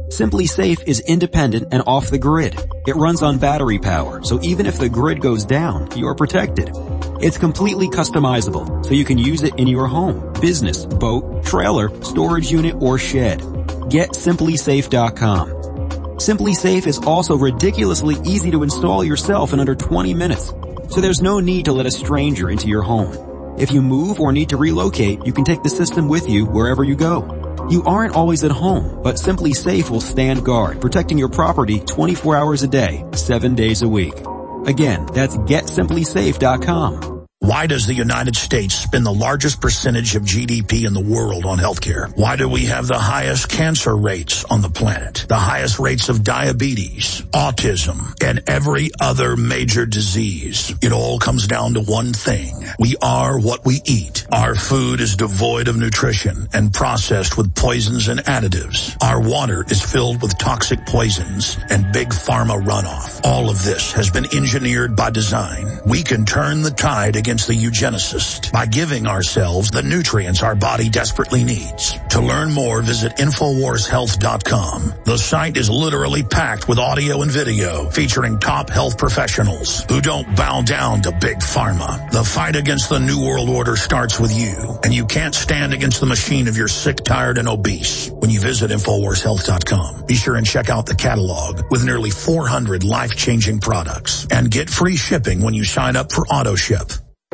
Simply Safe is independent and off the grid. It runs on battery power, so even if the grid goes down, you're protected. It's completely customizable, so you can use it in your home, business, boat, trailer, storage unit, or shed. Get simply safe dot com. Simply Safe is also ridiculously easy to install yourself in under twenty minutes, so there's no need to let a stranger into your home. If you move or need to relocate, you can take the system with you wherever you go. You aren't always at home, but Simply Safe will stand guard, protecting your property twenty-four hours a day, seven days a week. Again, that's get simply safe dot com. Why does the United States spend the largest percentage of G D P in the world on healthcare? Why do we have the highest cancer rates on the planet, the highest rates of diabetes, autism, and every other major disease? It all comes down to one thing. We are what we eat. Our food is devoid of nutrition and processed with poisons and additives. Our water is filled with toxic poisons and big pharma runoff. All of this has been engineered by design. We can turn the tide against against the eugenicist by giving ourselves the nutrients our body desperately needs. To learn more, visit infowars health dot com. The site is literally packed with audio and video featuring top health professionals who don't bow down to big pharma. The fight against the New World Order starts with you, and you can't stand against the machine if you're sick, tired, and obese when you visit infowars health dot com. Be sure and check out the catalog with nearly four hundred life-changing products and get free shipping when you sign up for AutoShip.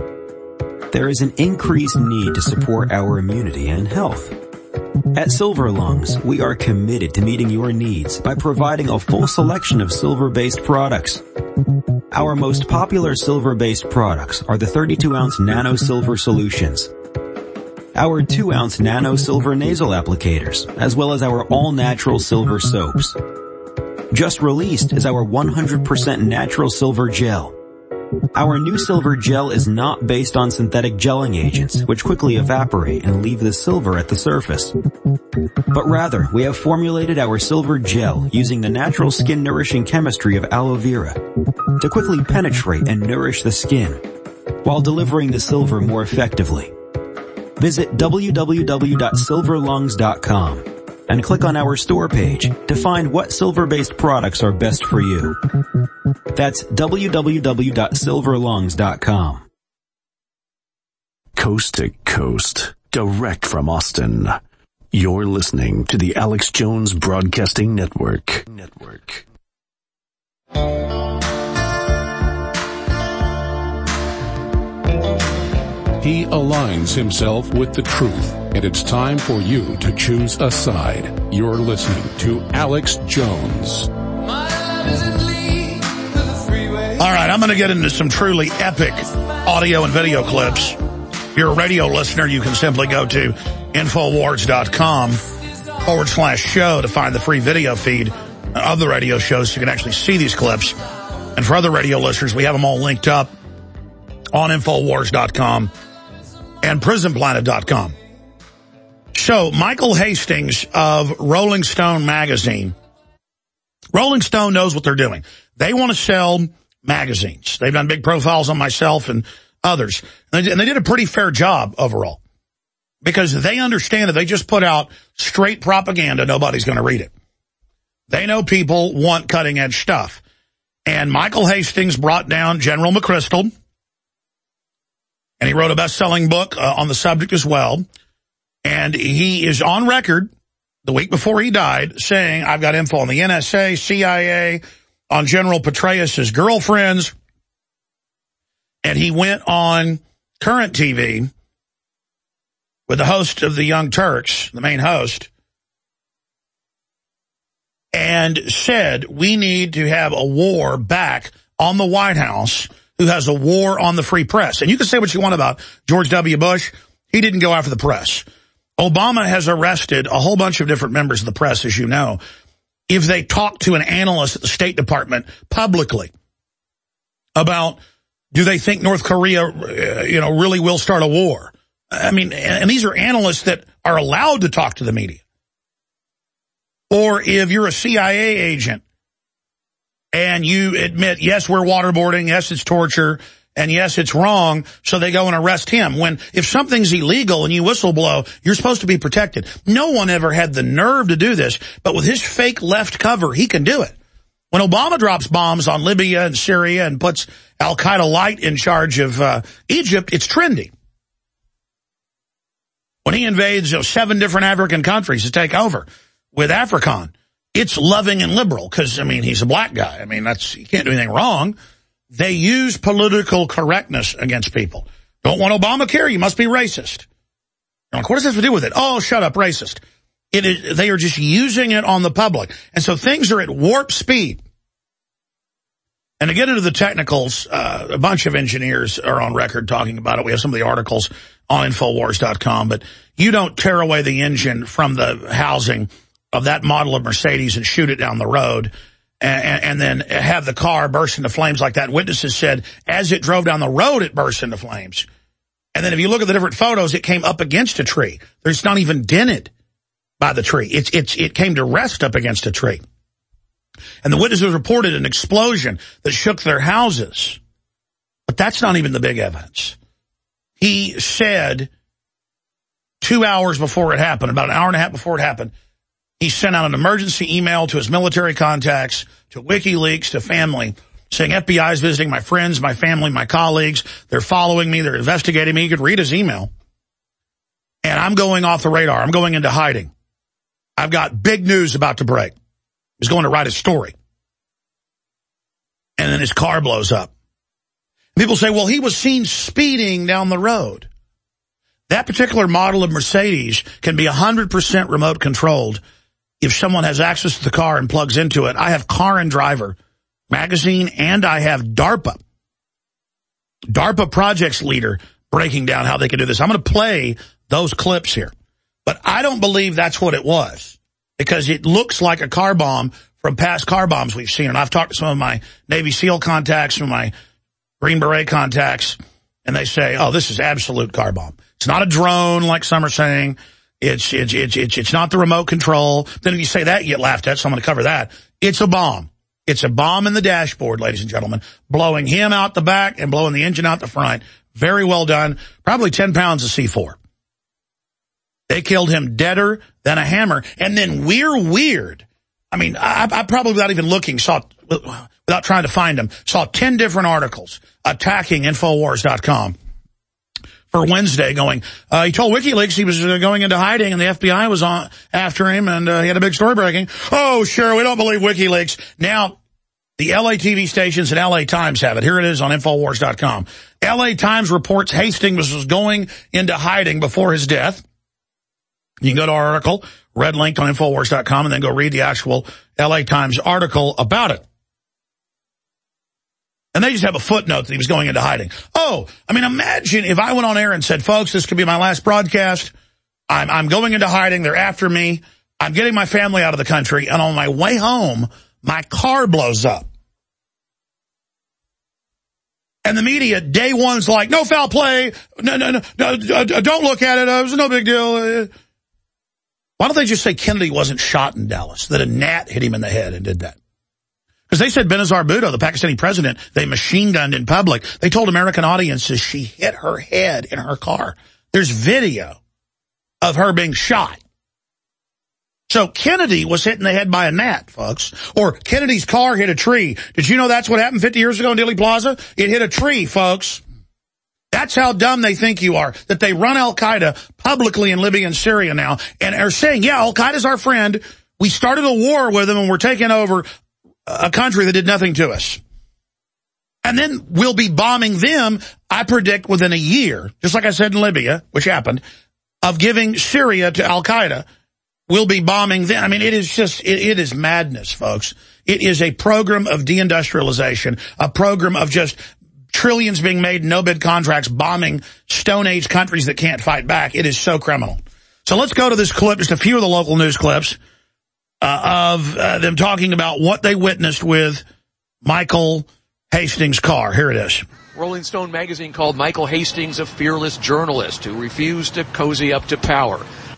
There is an increased need to support our immunity and health. At Silver Lungs, we are committed to meeting your needs by providing a full selection of silver-based products. Our most popular silver-based products are the thirty-two ounce Nano Silver Solutions, our two ounce Nano Silver Nasal Applicators, as well as our all-natural silver soaps. Just released is our one hundred percent natural silver gel. Our new silver gel is not based on synthetic gelling agents, which quickly evaporate and leave the silver at the surface. But rather, we have formulated our silver gel using the natural skin-nourishing chemistry of aloe vera to quickly penetrate and nourish the skin, while delivering the silver more effectively. Visit w w w dot silver lungs dot com and click on our store page to find what silver-based products are best for you. That's w w w dot silver lungs dot com. Coast to coast, direct from Austin. You're listening to the Alex Jones Broadcasting Network. Network. He aligns himself with the truth, and it's time for you to choose a side. You're listening to Alex Jones. All right, I'm going to get into some truly epic audio and video clips. If you're a radio listener, you can simply go to infowars dot com forward slash show to find the free video feed of the radio shows so you can actually see these clips. And for other radio listeners, we have them all linked up on infowars dot com and prison planet dot com. So, Michael Hastings of Rolling Stone magazine. Rolling Stone knows what they're doing. They want to sell magazines. They've done big profiles on myself and others. And they did a pretty fair job overall, because they understand that they just put out straight propaganda, nobody's going to read it. They know people want cutting-edge stuff. And Michael Hastings brought down General McChrystal, and he wrote a best-selling book uh, on the subject as well. And he is on record the week before he died saying, I've got info on the N S A, C I A, on General Petraeus' girlfriends. And he went on Current T V with the host of the Young Turks, the main host, and said, we need to have a war back on the White House who has a war on the free press. And you can say what you want about George W. Bush. He didn't go after the press. Obama has arrested a whole bunch of different members of the press, as you know, if they talk to an analyst at the State Department publicly about, do they think North Korea, uh, you know, really will start a war? I mean, and these are analysts that are allowed to talk to the media. Or if you're a C I A agent and you admit, yes, we're waterboarding, yes, it's torture, And yes, it's wrong, so they go and arrest him. When, if something's illegal and you whistleblow, you're supposed to be protected. No one ever had the nerve to do this, but with his fake left cover, he can do it. When Obama drops bombs on Libya and Syria and puts al-Qaeda Light in charge of uh, Egypt, it's trendy. When he invades you know, seven different African countries to take over with AFRICOM, it's loving and liberal because, I mean, he's a black guy. I mean, that's you can't do anything wrong. They use political correctness against people. Don't want Obamacare? You must be racist. Like, what does that have to do with it? Oh, shut up, racist. It is, they are just using it on the public. And so things are at warp speed. And to get into the technicals, uh, a bunch of engineers are on record talking about it. We have some of the articles on Infowars dot com. But you don't tear away the engine from the housing of that model of Mercedes and shoot it down the road and, and then have the car burst into flames like that. Witnesses said as it drove down the road, it burst into flames. And then if you look at the different photos, it came up against a tree. It's not even dented by the tree. It's, it's, it came to rest up against a tree. And the witnesses reported an explosion that shook their houses. But that's not even the big evidence. He said two hours before it happened, about an hour and a half before it happened, he sent out an emergency email to his military contacts, to WikiLeaks, to family, saying F B I is visiting my friends, my family, my colleagues. They're following me. They're investigating me. You could read his email. And I'm going off the radar. I'm going into hiding. I've got big news about to break. He's going to write a story. And then his car blows up. People say, well, he was seen speeding down the road. That particular model of Mercedes can be one hundred percent remote controlled if someone has access to the car and plugs into it. I have Car and Driver magazine, and I have DARPA. DARPA projects leader breaking down how they can do this. I'm going to play those clips here. But I don't believe that's what it was, because it looks like a car bomb from past car bombs we've seen. And I've talked to some of my Navy SEAL contacts and my Green Beret contacts, and they say, oh, this is absolute car bomb. It's not a drone like some are saying. It's, it's, it's, it's, it's not the remote control. Then if you say that, you get laughed at, so I'm going to cover that. It's a bomb. It's a bomb in the dashboard, ladies and gentlemen, blowing him out the back and blowing the engine out the front. Very well done. Probably ten pounds of C four. They killed him deader than a hammer. And then we're weird. I mean, I, I probably without even looking, saw, without trying to find them, saw ten different articles attacking Infowars dot com for Wednesday going, uh, he told WikiLeaks he was uh, going into hiding and the F B I was on after him and uh, he had a big story breaking. Oh, sure, we don't believe WikiLeaks. Now, the L A T V stations and L A Times have it. Here it is on Infowars dot com. L A Times reports Hastings was going into hiding before his death. You can go to our article, red linked on Infowars dot com, and then go read the actual L A Times article about it. And they just have a footnote that he was going into hiding. Oh, I mean, imagine if I went on air and said, folks, this could be my last broadcast. I'm, I'm going into hiding. They're after me. I'm getting my family out of the country. And on my way home, my car blows up. And the media, day one's like, no foul play. No, no, no, no don't look at it. It was no big deal. Why don't they just say Kennedy wasn't shot in Dallas, that a gnat hit him in the head and did that? Because they said Benazir Bhutto, the Pakistani president, they machine gunned in public. They told American audiences she hit her head in her car. There's video of her being shot. So Kennedy was hit in the head by a gnat, folks. Or Kennedy's car hit a tree. Did you know that's what happened fifty years ago in Dealey Plaza? It hit a tree, folks. That's how dumb they think you are, that they run al-Qaeda publicly in Libya and Syria now and are saying, yeah, al-Qaeda's our friend. We started a war with them and we're taking over a country that did nothing to us. And then we'll be bombing them, I predict, within a year, just like I said in Libya, which happened, of giving Syria to al-Qaeda. We'll be bombing them. I mean, it is just, it, it is madness, folks. It is a program of deindustrialization, a program of just trillions being made in no-bid contracts, bombing Stone Age countries that can't fight back. It is so criminal. So let's go to this clip, just a few of the local news clips uh, of uh, them talking about what they witnessed with Michael Hastings' car. Here it is. Rolling Stone magazine called Michael Hastings a fearless journalist who refused to cozy up to power.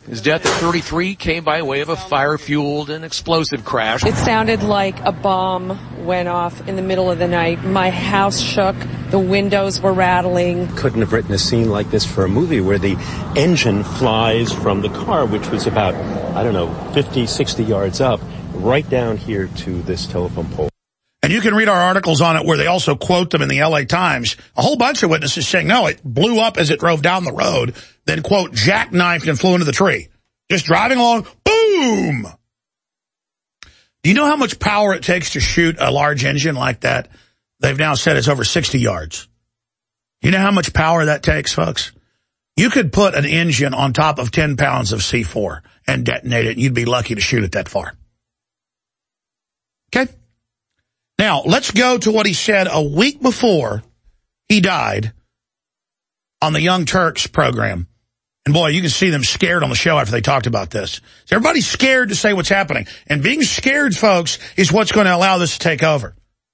His death at thirty-three came by way of a fire-fueled and explosive crash. It sounded like a bomb went off in the middle of the night. My house shook. The windows were rattling. Couldn't have written a scene like this for a movie where the engine flies from the car, which was about, I don't know, fifty, sixty yards up, right down here to this telephone pole. And you can read our articles on it where they also quote them in the L A Times. A whole bunch of witnesses saying, no, it blew up as it drove down the road, then, quote, jackknifed and flew into the tree. Just driving along, boom! Do you know how much power it takes to shoot a large engine like that? They've now said it's over sixty yards. You know how much power that takes, folks? You could put an engine on top of ten pounds of C four and detonate it, and you'd be lucky to shoot it that far. Okay? Now, let's go to what he said a week before he died on the Young Turks program. And boy, you can see them scared on the show after they talked about this. So everybody's scared to say what's happening. And being scared, folks, is what's going to allow this to take over.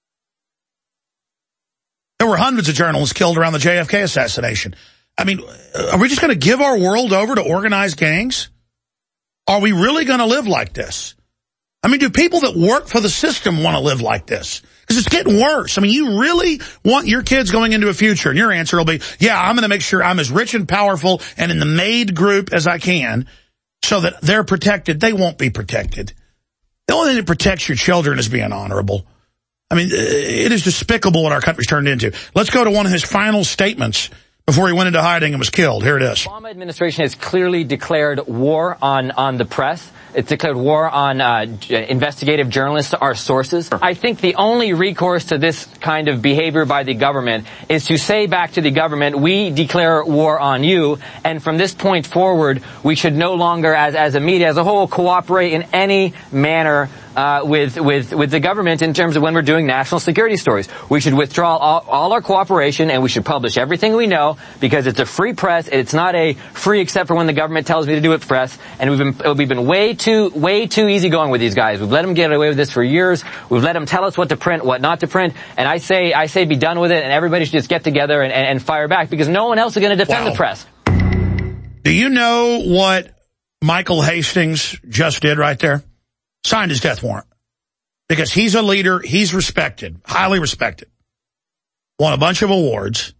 There were hundreds of journalists killed around the J F K assassination. I mean, are we just going to give our world over to organized gangs? Are we really going to live like this? I mean, do people that work for the system want to live like this? Because it's getting worse. I mean, you really want your kids going into a future, and your answer will be, yeah, I'm going to make sure I'm as rich and powerful and in the made group as I can so that they're protected. They won't be protected. The only thing that protects your children is being honorable. I mean, it is despicable what our country's turned into. Let's go to one of his final statements before he went into hiding and was killed. Here it is. The Obama administration has clearly declared war on, on the press. It's declared war on uh, investigative journalists, our sources. I think the only recourse to this kind of behavior by the government is to say back to the government, we declare war on you, and from this point forward, we should no longer, as, as a media as a whole, cooperate in any manner Uh, with, with, with the government in terms of when we're doing national security stories. We should withdraw all, all our cooperation, and we should publish everything we know, because it's a free press. It's not a free except for when the government tells me to do it press. And we've been, we've been way too, way too easy going with these guys. We've let them get away with this for years. We've let them tell us what to print, what not to print. And I say, I say be done with it, and everybody should just get together and, and, and fire back, because no one else is going to defend wow. the press. Do you know what Michael Hastings just did right there? Signed his death warrant. Because he's a leader, he's respected, highly respected. Won a bunch of awards.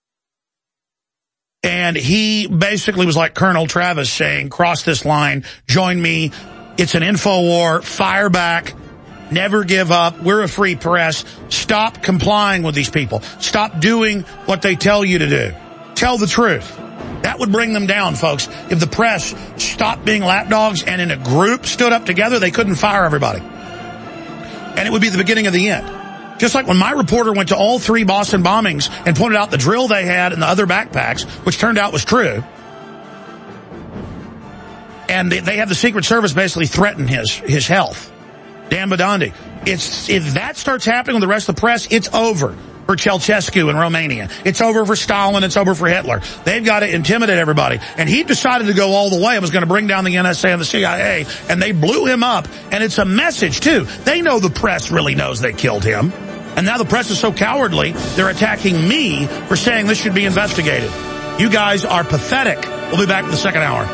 And he basically was like Colonel Travis saying, cross this line, join me, it's an info war, fire back, never give up, we're a free press, stop complying with these people, stop doing what they tell you to do, tell the truth. That would bring them down, folks. If the press stopped being lapdogs and in a group stood up together, they couldn't fire everybody. And it would be the beginning of the end. Just like when my reporter went to all three Boston bombings and pointed out the drill they had in the other backpacks, which turned out was true. And they, they had the Secret Service basically threaten his, his health. Dan Badandi. It's, if that starts happening with the rest of the press, it's over. For Ceausescu in Romania. It's over for Stalin. It's over for Hitler. They've got to intimidate everybody. And he decided to go all the way and was going to bring down the N S A and the C I A. And they blew him up. And it's a message, too. They know the press really knows they killed him. And now the press is so cowardly, they're attacking me for saying this should be investigated. You guys are pathetic. We'll be back in the second hour.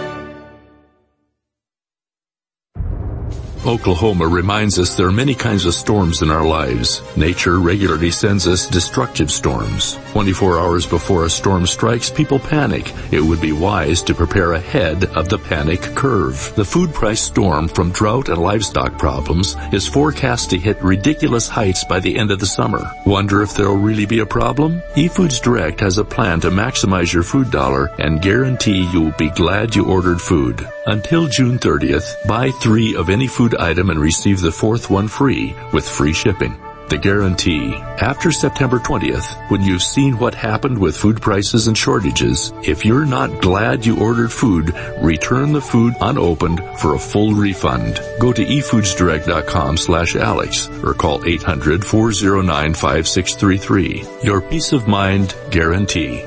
Oklahoma reminds us there are many kinds of storms in our lives. Nature regularly sends us destructive storms. twenty-four hours before a storm strikes, people panic. It would be wise to prepare ahead of the panic curve. The food price storm from drought and livestock problems is forecast to hit ridiculous heights by the end of the summer. Wonder if there'll really be a problem? eFoods Direct has a plan to maximize your food dollar and guarantee you'll be glad you ordered food. Until June thirtieth, buy three of any food item and receive the fourth one free with free shipping. The guarantee. After September twentieth, when you've seen what happened with food prices and shortages, if you're not glad you ordered food, return the food unopened for a full refund. Go to efoodsdirect.com slash Alex or call eight hundred, four oh nine, five six three three. Your peace of mind guarantee.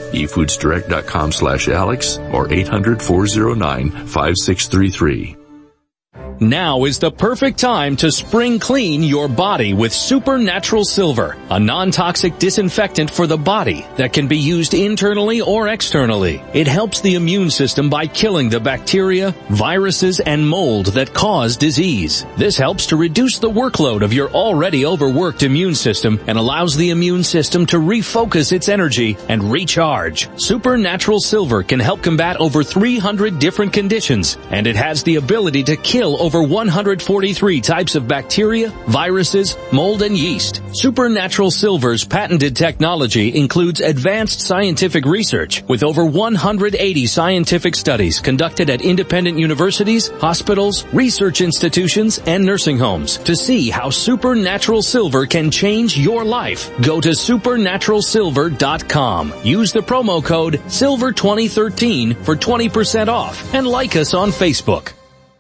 efoodsdirect.com slash Alex or eight hundred, four oh nine, five six three three. Now is the perfect time to spring clean your body with Supernatural Silver, a non-toxic disinfectant for the body that can be used internally or externally. It helps the immune system by killing the bacteria, viruses, and mold that cause disease. This helps to reduce the workload of your already overworked immune system and allows the immune system to refocus its energy and recharge. Supernatural Silver can help combat over three hundred different conditions, and it has the ability to kill over over one hundred forty-three types of bacteria, viruses, mold, and yeast. Supernatural Silver's patented technology includes advanced scientific research with over one hundred eighty scientific studies conducted at independent universities, hospitals, research institutions, and nursing homes to see how Supernatural Silver can change your life. Go to supernatural silver dot com. Use the promo code silver twenty thirteen for twenty percent off and like us on Facebook.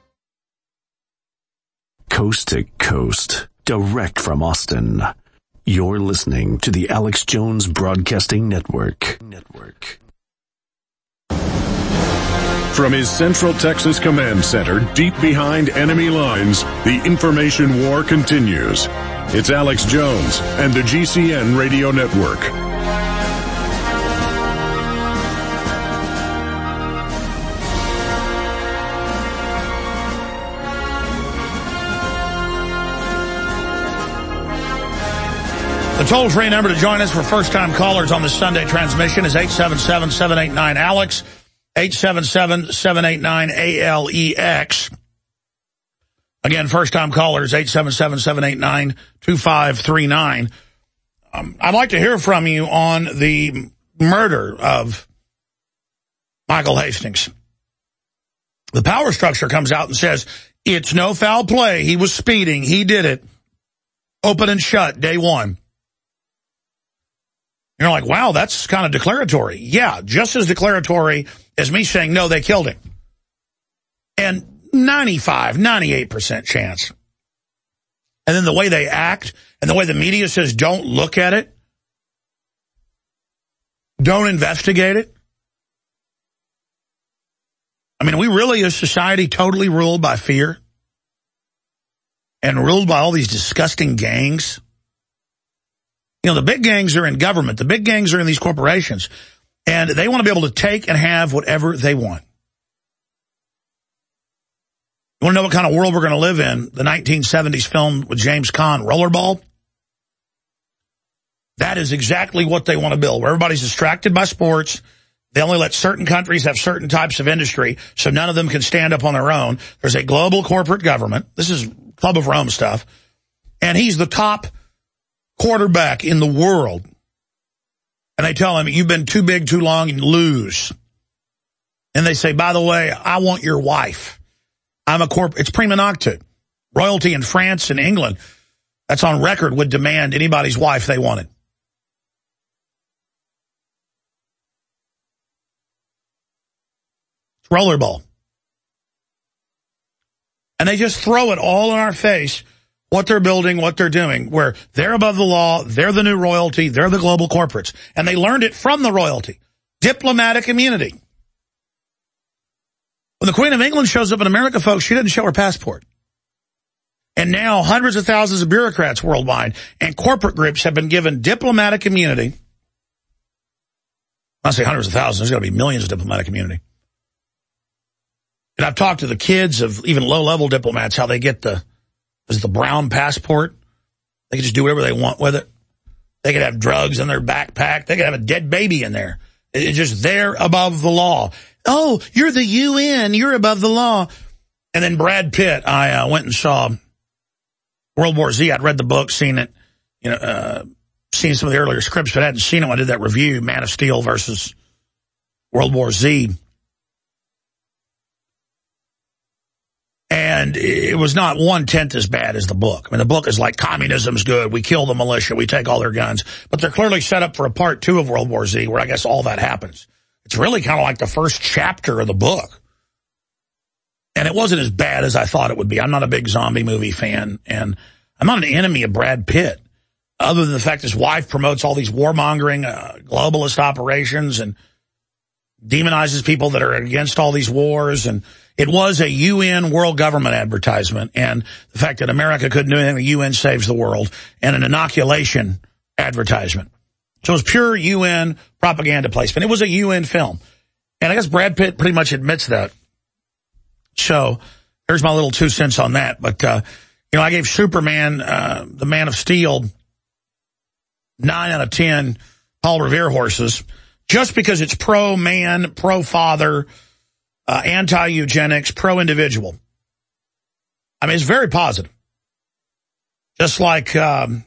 Coast to coast, direct from Austin. You're listening to the Alex Jones Broadcasting Network. Network. From his Central Texas Command Center, deep behind enemy lines, the information war continues. It's Alex Jones and the G C N Radio Network. The toll-free number to join us for first-time callers on this Sunday transmission is eight seven seven, seven eight nine, ALEX, eight seven seven, seven eight nine, A L E X. Again, first-time callers, eight seven seven, seven eight nine, two five three nine. Um, I'd like to hear from you on the murder of Michael Hastings. The power structure comes out and says, it's no foul play. He was speeding. He did it. Open and shut, day one. You're like, wow, that's kind of declaratory. Yeah, just as declaratory as me saying, no, they killed him. And ninety-five, ninety-eight percent chance. And then the way they act and the way the media says, don't look at it. Don't investigate it. I mean, are we really a society totally ruled by fear? And ruled by all these disgusting gangs? You know, the big gangs are in government. The big gangs are in these corporations. And they want to be able to take and have whatever they want. You want to know what kind of world we're going to live in? The nineteen seventies film with James Caan, Rollerball? That is exactly what they want to build, where everybody's distracted by sports. They only let certain countries have certain types of industry, so none of them can stand up on their own. There's a global corporate government. This is Club of Rome stuff. And he's the top quarterback in the world. And they tell him, you've been too big too long and lose. And they say, by the way, I want your wife. I'm a corp. It's prima nocte. Royalty in France and England, that's on record, would demand anybody's wife they wanted. It's rollerball. And they just throw it all in our face, what they're building, what they're doing, where they're above the law, they're the new royalty, they're the global corporates. And they learned it from the royalty. Diplomatic immunity. When the Queen of England shows up in America, folks, she doesn't show her passport. And now hundreds of thousands of bureaucrats worldwide and corporate groups have been given diplomatic immunity. I say hundreds of thousands, there's got to be millions of diplomatic immunity. And I've talked to the kids of even low-level diplomats, how they get the, is the brown passport. They can just do whatever they want with it. They could have drugs in their backpack. They could have a dead baby in there. It's just they're above the law. Oh, you're the U N. You're above the law. And then Brad Pitt, I uh, went and saw World War Z. I'd read the book, seen it, you know, uh, seen some of the earlier scripts, but I hadn't seen it when I did that review, Man of Steel versus World War Z. And it was not one-tenth as bad as the book. I mean, the book is like, communism's good, we kill the militia, we take all their guns. But they're clearly set up for a part two of World War Z, where I guess all that happens. It's really kind of like the first chapter of the book. And it wasn't as bad as I thought it would be. I'm not a big zombie movie fan, and I'm not an enemy of Brad Pitt, other than the fact his wife promotes all these warmongering, uh, globalist operations, and demonizes people that are against all these wars. And it was a U N world government advertisement. And the fact that America couldn't do anything, the U N saves the world, and an inoculation advertisement. So it was pure U N propaganda placement. It was a U N film. And I guess Brad Pitt pretty much admits that. So there's my little two cents on that. But, uh, you know, I gave Superman, uh, the Man of Steel, nine out of ten Paul Revere horses, just because it's pro-man, pro-father, uh, anti-eugenics, pro-individual. I mean, it's very positive. Just like um,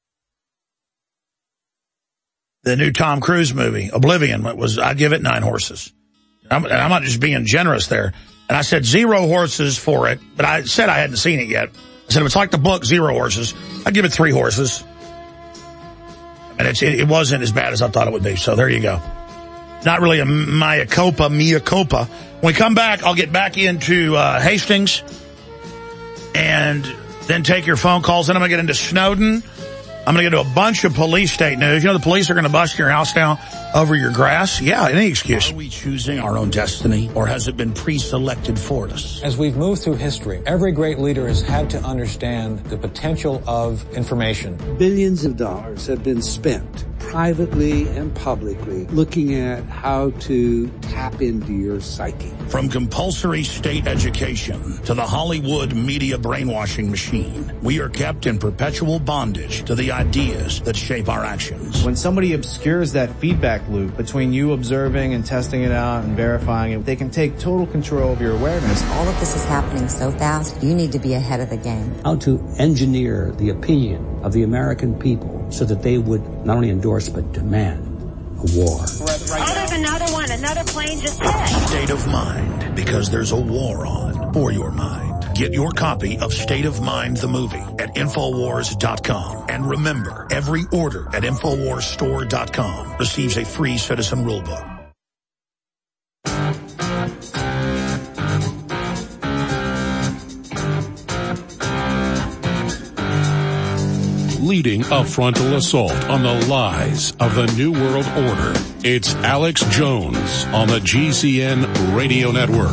the new Tom Cruise movie, Oblivion, was I'd give it nine horses. I'm, I'm not just being generous there. And I said zero horses for it, but I said I hadn't seen it yet. I said if it's like the book, zero horses, I'd give it three horses. And it's, it, it wasn't as bad as I thought it would be. So there you go. Not really a mea culpa, mea culpa. When we come back, I'll get back into uh, Hastings and then take your phone calls. Then I'm going to get into Snowden. I'm going to get into a bunch of police state news. You know, the police are going to bust your house down over your grass. Yeah, any excuse. Are we choosing our own destiny, or has it been pre-selected for us? As we've moved through history, every great leader has had to understand the potential of information. Billions of dollars have been spent privately and publicly looking at how to tap into your psyche. From compulsory state education to the Hollywood media brainwashing machine, we are kept in perpetual bondage to the ideas that shape our actions. When somebody obscures that feedback loop between you observing and testing it out and verifying it, they can take total control of your awareness. All of this is happening so fast, you need to be ahead of the game. How to engineer the opinion of the American people so that they would not only endorse but demand a war. Oh, there's another one. Another plane just hit. State of Mind, because there's a war on for your mind. Get your copy of State of Mind, the movie, at Infowars dot com. And remember, every order at Infowars Store dot com receives a free citizen rulebook. Leading a frontal assault on the lies of the New World Order. It's Alex Jones on the G C N Radio Network.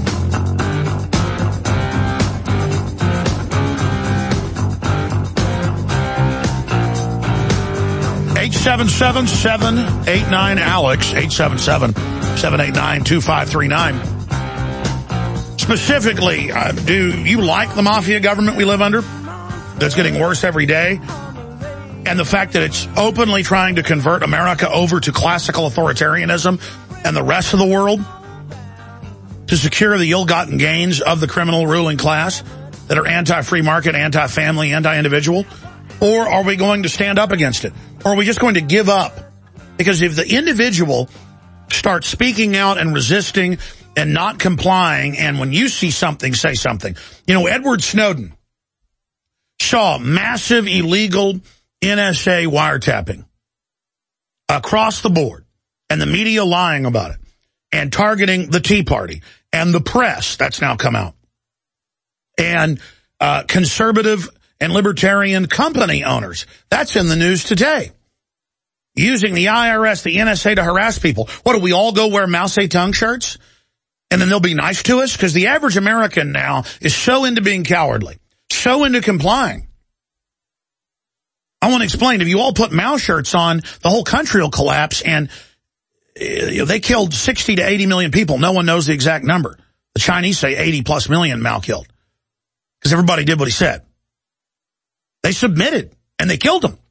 eight seven seven, seven eight nine, ALEX, eight seven seven, seven eight nine, two five three nine. Specifically, uh, do you like the mafia government we live under? That's getting worse every day. And the fact that it's openly trying to convert America over to classical authoritarianism and the rest of the world to secure the ill-gotten gains of the criminal ruling class that are anti-free market, anti-family, anti-individual? Or are we going to stand up against it? Or are we just going to give up? Because if the individual starts speaking out and resisting and not complying, and when you see something, say something. You know, Edward Snowden saw massive illegal N S A wiretapping across the board, and the media lying about it, and targeting the Tea Party, and the press, that's now come out, and uh, conservative and libertarian company owners. That's in the news today. Using the I R S, the N S A to harass people. What, do we all go wear Mao Zedong shirts? And then they'll be nice to us? Because the average American now is so into being cowardly, so into complying. I want to explain, if you all put Mao shirts on, the whole country will collapse, and you know, they killed sixty to eighty million people. No one knows the exact number. The Chinese say eighty plus million Mao killed, because everybody did what he said. They submitted, and they killed him.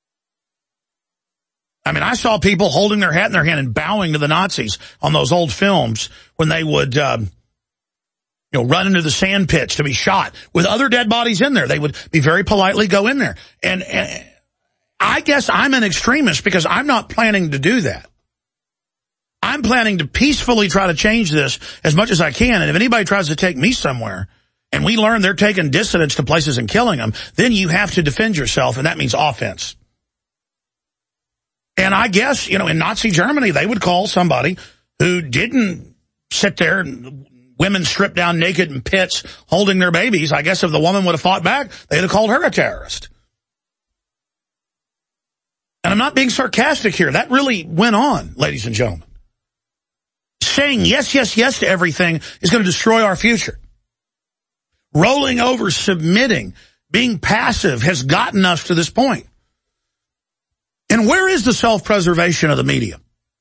I mean, I saw people holding their hat in their hand and bowing to the Nazis on those old films when they would um, you know, run into the sand pits to be shot with other dead bodies in there. They would be very politely go in there. And, and I guess I'm an extremist because I'm not planning to do that. I'm planning to peacefully try to change this as much as I can. And if anybody tries to take me somewhere and we learn they're taking dissidents to places and killing them, then you have to defend yourself, and that means offense. And I guess, you know, in Nazi Germany, they would call somebody who didn't sit there and women stripped down naked in pits holding their babies. I guess if the woman would have fought back, they'd have called her a terrorist. And I'm not being sarcastic here. That really went on, ladies and gentlemen. saying yes, yes, yes to everything is going to destroy our future. Rolling over, submitting, being passive has gotten us to this point. And where is the self-preservation of the media?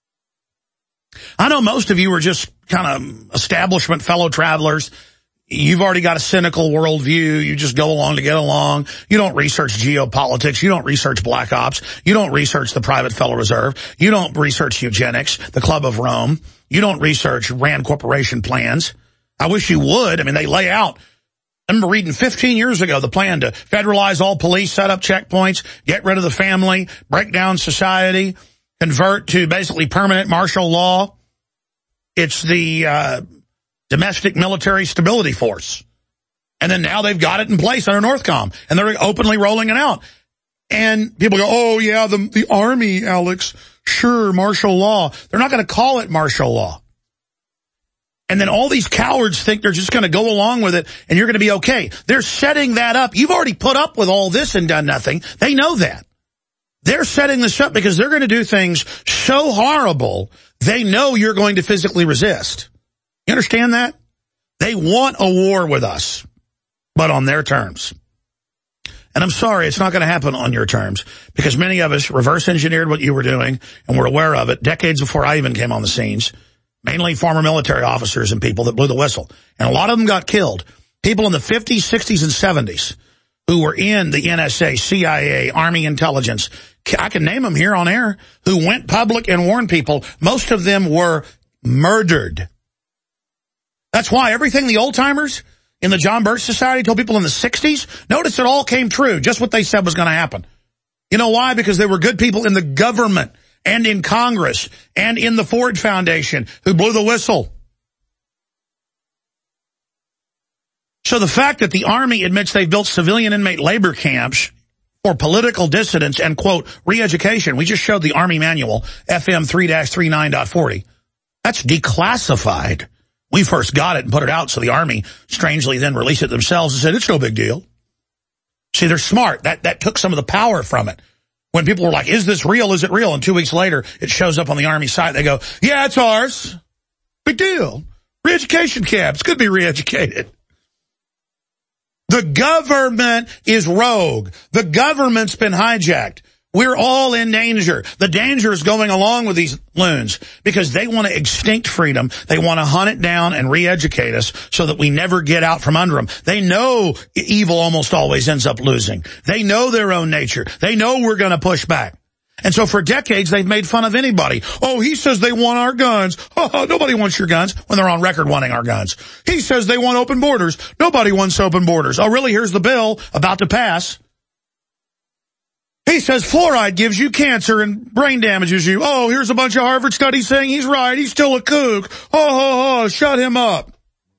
I know most of you are just kind of establishment fellow travelers. You've already got a cynical worldview. You just go along to get along. You don't research geopolitics. You don't research black ops. You don't research the private Federal Reserve. You don't research eugenics, the Club of Rome. You don't research Rand Corporation plans. I wish you would. I mean, they lay out. I remember reading fifteen years ago the plan to federalize all police, set up checkpoints, get rid of the family, break down society, convert to basically permanent martial law. It's the uh, domestic military stability force. And then now they've got it in place under Northcom, and they're openly rolling it out. And people go, oh, yeah, the, the Army, Alex, sure, martial law. They're not going to call it martial law. And then all these cowards think they're just going to go along with it, and you're going to be okay. They're setting that up. You've already put up with all this and done nothing. They know that. They're setting this up because they're going to do things so horrible, they know you're going to physically resist. You understand that? They want a war with us, but on their terms. And I'm sorry, it's not going to happen on your terms, because many of us reverse engineered what you were doing, and we're aware of it decades before I even came on the scenes. Mainly former military officers and people that blew the whistle. And a lot of them got killed. People in the fifties, sixties, and seventies who were in the N S A, C I A, Army intelligence. I can name them here on air, who went public and warned people. Most of them were murdered. That's why everything the old-timers in the John Birch Society told people in the sixties, notice it all came true, just what they said was going to happen. You know why? Because they were good people in the government and in Congress and in the Ford Foundation who blew the whistle. So the fact that the Army admits they've built civilian inmate labor camps for political dissidents and, quote, re-education. We just showed the Army manual, F M three dash thirty-nine point forty. That's declassified. We first got it and put it out, so the Army strangely then released it themselves and said, it's no big deal. See, they're smart. That, that took some of the power from it. When people were like, is this real? Is it real? And two weeks later, it shows up on the Army site. They go, yeah, it's ours. Big deal. Re-education camps. Could be re-educated. The government is rogue. The government's been hijacked. We're all in danger. The danger is going along with these loons because they want to extinct freedom. They want to hunt it down and re-educate us so that we never get out from under them. They know evil almost always ends up losing. They know their own nature. They know we're going to push back. And so for decades, they've made fun of anybody. Oh, he says they want our guns. Oh, nobody wants your guns when they're on record wanting our guns. He says they want open borders. Nobody wants open borders. Oh, really? Here's the bill about to pass. He says fluoride gives you cancer and brain damages you. Oh, here's a bunch of Harvard studies saying he's right. He's still a kook. Oh, oh, oh, shut him up.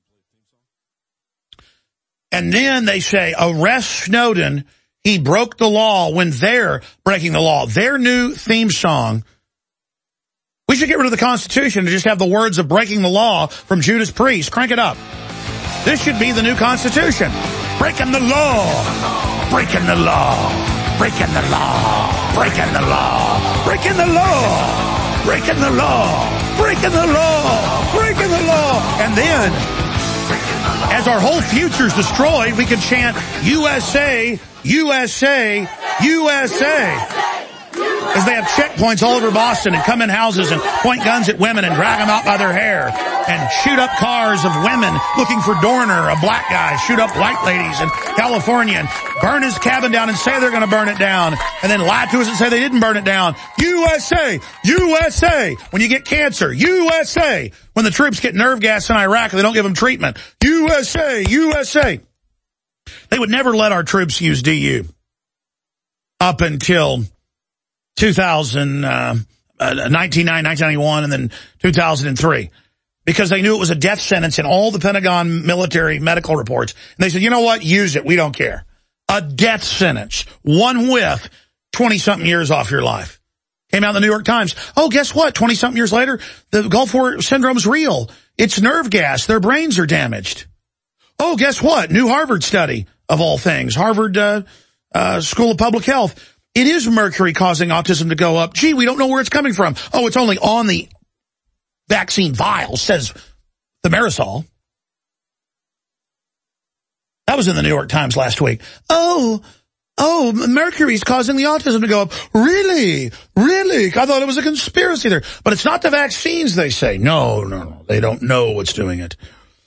And then they say, arrest Snowden. He broke the law when they're breaking the law. Their new theme song. We should get rid of the Constitution and just have the words of breaking the law from Judas Priest. Crank it up. This should be the new Constitution. Breaking the law. Breaking the law. Breaking the law, breaking the law, breaking the law, breaking the law, breaking the law, breaking the law. And then, as our whole future's destroyed, we can chant U S A, U S A, U S A. As they have checkpoints all over Boston and come in houses and point guns at women and drag them out by their hair and shoot up cars of women looking for Dorner, a black guy, shoot up white ladies in California and burn his cabin down and say they're going to burn it down and then lie to us and say they didn't burn it down. U S A, U S A. When you get cancer, U S A. When the troops get nerve gas in Iraq and they don't give them treatment, U S A, U S A. They would never let our troops use D U up until two thousand, uh, uh, nineteen ninety, nineteen ninety-one, and then two thousand three, because they knew it was a death sentence in all the Pentagon military medical reports. And they said, you know what? Use it. We don't care. A death sentence. One whiff, twenty-something years off your life. Came out in the New York Times. Oh, guess what? twenty-something years later, the Gulf War syndrome's real. It's nerve gas. Their brains are damaged. Oh, guess what? New Harvard study, of all things. Harvard uh, uh, School of Public Health. It is mercury causing autism to go up. Gee, we don't know where it's coming from. Oh, it's only on the vaccine vials, says thimerosal. That was in the New York Times last week. Oh, oh, mercury's causing the autism to go up. Really? Really? I thought it was a conspiracy there. But it's not the vaccines, they say. No, no, no. They don't know what's doing it.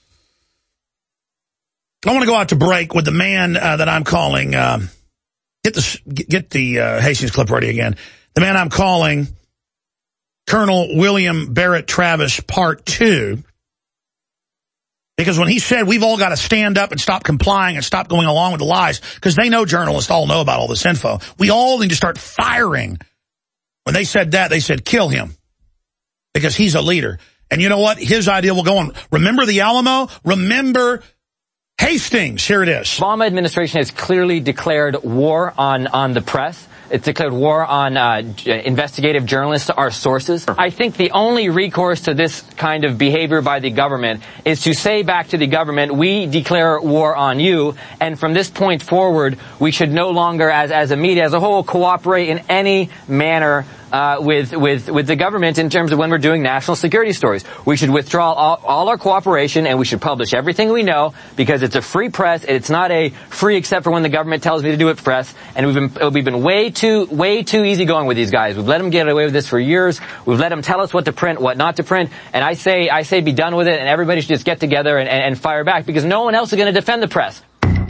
I want to go out to break with the man uh, that I'm calling, uh, get the, get the uh, Hastings clip ready again. The man I'm calling Colonel William Barrett Travis Part two. Because when he said we've all got to stand up and stop complying and stop going along with the lies, because they know journalists all know about all this info. We all need to start firing. When they said that, they said kill him because he's a leader. And you know what? His idea will go on. Remember the Alamo? Remember Hastings. Here it is. The Obama administration has clearly declared war on, on the press. It's declared war on uh, investigative journalists, our sources. I think the only recourse to this kind of behavior by the government is to say back to the government, we declare war on you, and from this point forward, we should no longer, as, as a media as a whole, cooperate in any manner Uh, with, with, with the government in terms of when we're doing national security stories. We should withdraw all, all our cooperation and we should publish everything we know because it's a free press. It's not a free except for when the government tells me to do it press. And we've been, we've been way too, way too easy going with these guys. We've let them get away with this for years. We've let them tell us what to print, what not to print. And I say, I say be done with it and everybody should just get together and, and, and fire back because no one else is going to defend the press.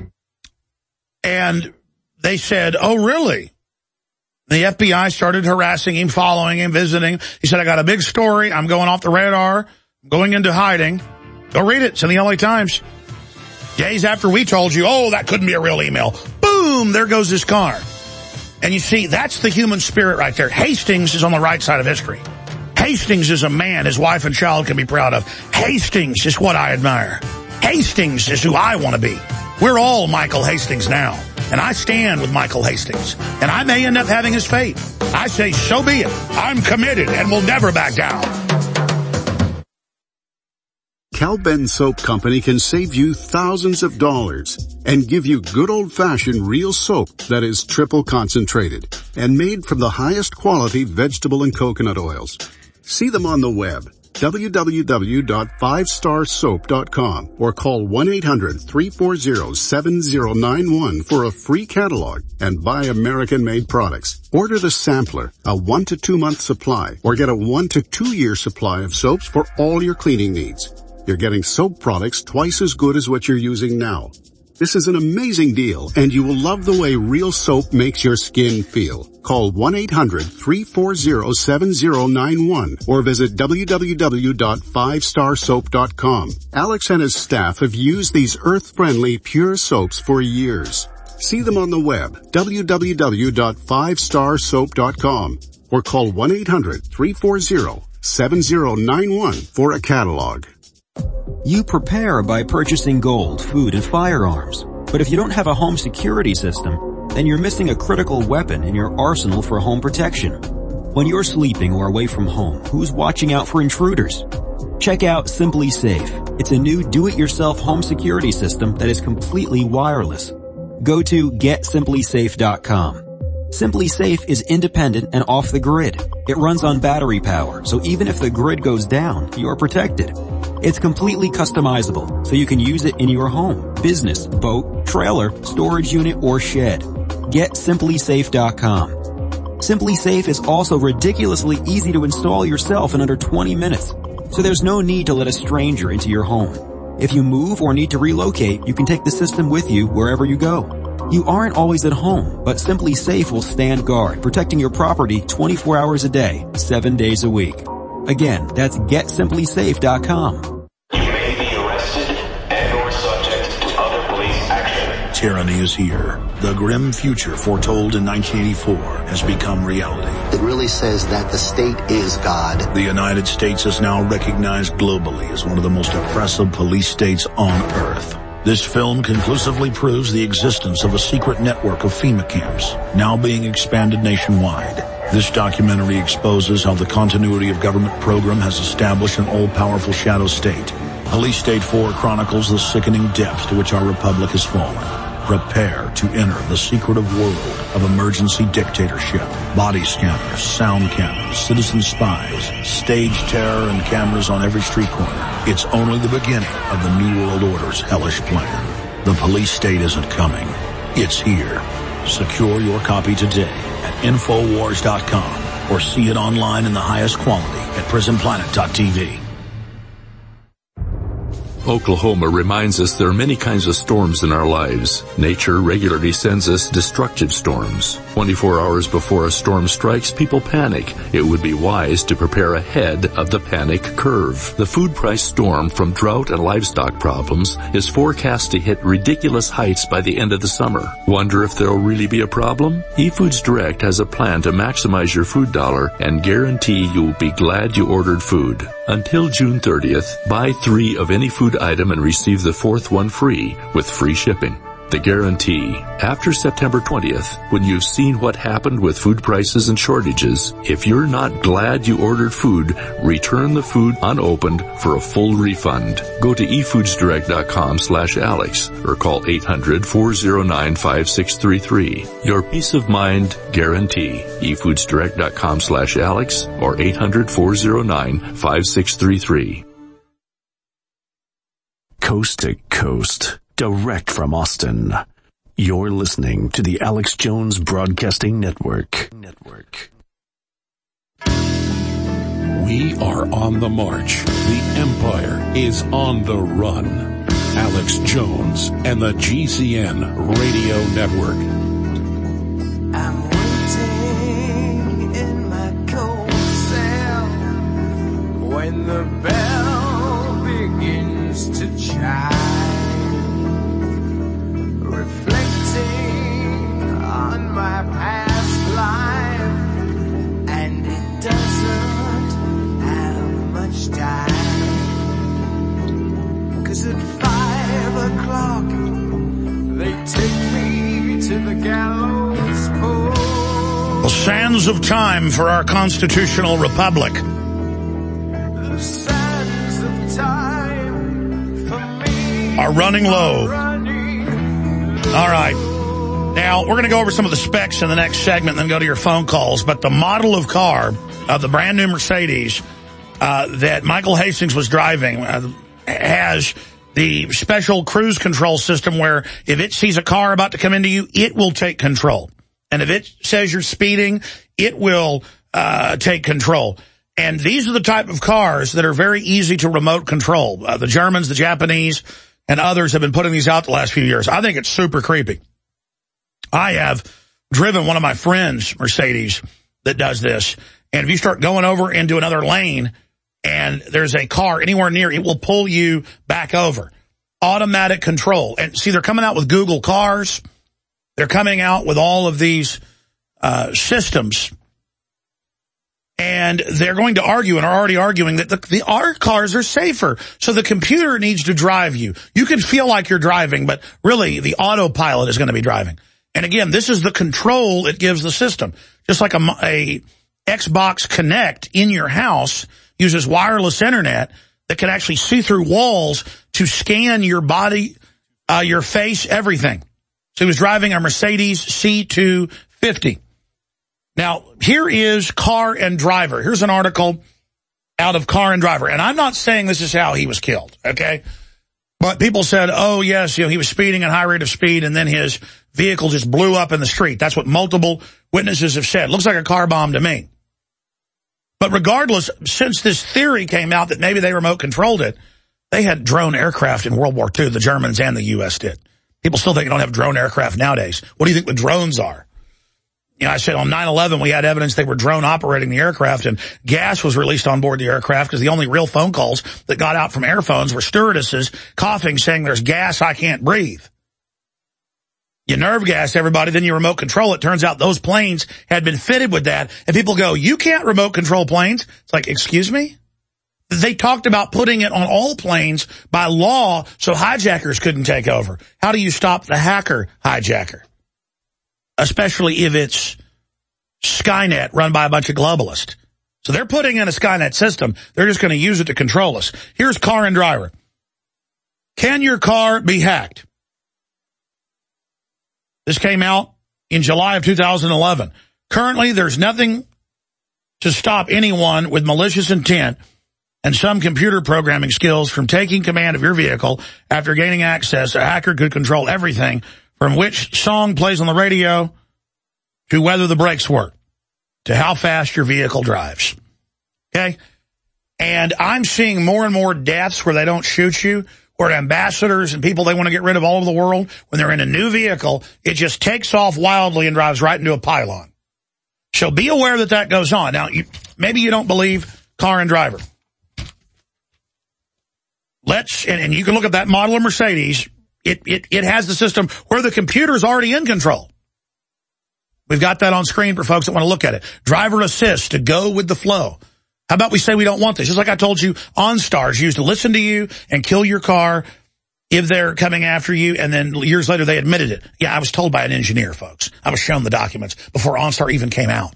And they said, oh, really? The F B I started harassing him, following him, visiting. He said, I got a big story. I'm going off the radar. I'm going into hiding. Go read it. It's in the L A Times. Days after we told you, oh, that couldn't be a real email. Boom, there goes his car. And you see, that's the human spirit right there. Hastings is on the right side of history. Hastings is a man his wife and child can be proud of. Hastings is what I admire. Hastings is who I want to be. We're all Michael Hastings now. And I stand with Michael Hastings. And I may end up having his fate. I say, so be it. I'm committed and will never back down. Cal-Ben Soap Company can save you thousands of dollars and give you good old-fashioned real soap that is triple concentrated and made from the highest quality vegetable and coconut oils. See them on the web. w w w dot five star soap dot com or call one eight hundred three four zero seven zero nine one for a free catalog and buy American-made products. Order the sampler, a one to two month supply, or get a one to two year supply of soaps for all your cleaning needs. You're getting soap products twice as good as what you're using now. This is an amazing deal, and you will love the way real soap makes your skin feel. Call one eight hundred three four zero seven zero nine one or visit w w w dot five star soap dot com. Alex and his staff have used these earth-friendly, pure soaps for years. See them on the web, w w w dot five star soap dot com or call one eight hundred three four zero seven zero nine one for a catalog. You prepare by purchasing gold, food, and firearms. But if you don't have a home security system, then you're missing a critical weapon in your arsenal for home protection. When you're sleeping or away from home, who's watching out for intruders? Check out Simply Safe. It's a new do-it-yourself home security system that is completely wireless. Go to get simply safe dot com. Simply Safe is independent and off the grid. It runs on battery power, so even if the grid goes down, you're protected. It's completely customizable, so you can use it in your home, business, boat, trailer, storage unit, or shed. Get simply safe dot com. Simply Safe is also ridiculously easy to install yourself in under twenty minutes, so there's no need to let a stranger into your home. If you move or need to relocate, you can take the system with you wherever you go. You aren't always at home, but Simply Safe will stand guard, protecting your property twenty-four hours a day, seven days a week. Again, that's get simply safe dot com. You may be arrested and or subject to other police action. Tyranny is here. The grim future foretold in nineteen eighty-four has become reality. It really says that the state is God. The United States is now recognized globally as one of the most oppressive police states on earth. This film conclusively proves the existence of a secret network of FEMA camps, now being expanded nationwide. This documentary exposes how the continuity of government program has established an all-powerful shadow state. Police State four chronicles the sickening depths to which our republic has fallen. Prepare to enter the secretive world of emergency dictatorship, body scanners, sound cameras, citizen spies, stage terror, and cameras on every street corner. It's only the beginning of the New World Order's hellish plan. The police state isn't coming. It's here. Secure your copy today at Infowars dot com or see it online in the highest quality at Prison Planet dot T V. Oklahoma reminds us there are many kinds of storms in our lives. Nature regularly sends us destructive storms. twenty-four hours before a storm strikes, people panic. It would be wise to prepare ahead of the panic curve. The food price storm from drought and livestock problems is forecast to hit ridiculous heights by the end of the summer. Wonder if there'll really be a problem? eFoods Direct has a plan to maximize your food dollar and guarantee you'll be glad you ordered food. Until June thirtieth, buy three of any food item and receive the fourth one free with free shipping. The guarantee. After September twentieth, when you've seen what happened with food prices and shortages, if you're not glad you ordered food, return the food unopened for a full refund. Go to e foods direct dot com slash Alex or call eight hundred, four oh nine, five six three three. Your peace of mind guarantee. e foods direct dot com slash Alex or eight hundred, four oh nine, five six three three. Coast to coast, direct from Austin. You're listening to the Alex Jones Broadcasting Network. Network. We are on the march. The empire is on the run. Alex Jones and the G C N Radio Network. I'm waiting in my cold cell when the bell begins to chime, reflecting on my past life, and it doesn't have much time, 'cause at five o'clock they take me to the gallows pole. The sands of time for our constitutional republic. The sands of time for me are running low. All right. Now, we're going to go over some of the specs in the next segment and then go to your phone calls. But the model of car of the brand new Mercedes uh, that Michael Hastings was driving uh, has the special cruise control system where if it sees a car about to come into you, it will take control. And if it says you're speeding, it will uh, take control. And these are the type of cars that are very easy to remote control. Uh, the Germans, the Japanese, and others have been putting these out the last few years. I think it's super creepy. I have driven one of my friends' Mercedes that does this. And if you start going over into another lane and there's a car anywhere near, it will pull you back over. Automatic control. And see, they're coming out with Google Cars. They're coming out with all of these uh, systems. And they're going to argue and are already arguing that the, the our cars are safer. So the computer needs to drive you. You can feel like you're driving, but really the autopilot is going to be driving. And again, this is the control it gives the system. Just like a, a Xbox Connect in your house uses wireless internet that can actually see through walls to scan your body, uh, your face, everything. So he was driving a Mercedes C two fifty. Now, here is Car and Driver. Here's an article out of Car and Driver. And I'm not saying this is how he was killed, okay? But people said, oh, yes, you know, he was speeding at high rate of speed, and then his vehicle just blew up in the street. That's what multiple witnesses have said. Looks like a car bomb to me. But regardless, since this theory came out that maybe they remote controlled it, they had drone aircraft in World War Two, the Germans and the U S did. People still think you don't have drone aircraft nowadays. What do you think the drones are? You know, I said on nine eleven, we had evidence they were drone operating the aircraft, and gas was released on board the aircraft because the only real phone calls that got out from airphones were stewardesses coughing, saying there's gas, I can't breathe. You nerve gas everybody, then you remote control it. Turns out those planes had been fitted with that, and people go, you can't remote control planes. It's like, excuse me? They talked about putting it on all planes by law so hijackers couldn't take over. How do you stop the hacker hijacker? Especially if it's Skynet run by a bunch of globalists. So they're putting in a Skynet system. They're just going to use it to control us. Here's Car and Driver. Can your car be hacked? This came out in July of two thousand eleven. Currently, there's nothing to stop anyone with malicious intent and some computer programming skills from taking command of your vehicle. After gaining access, a hacker could control everything from which song plays on the radio to whether the brakes work to how fast your vehicle drives. Okay? And I'm seeing more and more deaths where they don't shoot you, where ambassadors and people they want to get rid of all over the world, when they're in a new vehicle, it just takes off wildly and drives right into a pylon. So be aware that that goes on. Now, you, maybe you don't believe car and driver. Let's, and, and you can look at that model of Mercedes. It, it, it has the system where the computer is already in control. We've got that on screen for folks that want to look at it. Driver assist to go with the flow. How about we say we don't want this? Just like I told you, OnStar's used to listen to you and kill your car if they're coming after you, and then years later they admitted it. Yeah, I was told by an engineer, folks. I was shown the documents before OnStar even came out.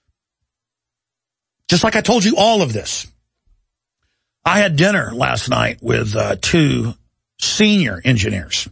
Just like I told you all of this. I had dinner last night with uh, two senior engineers,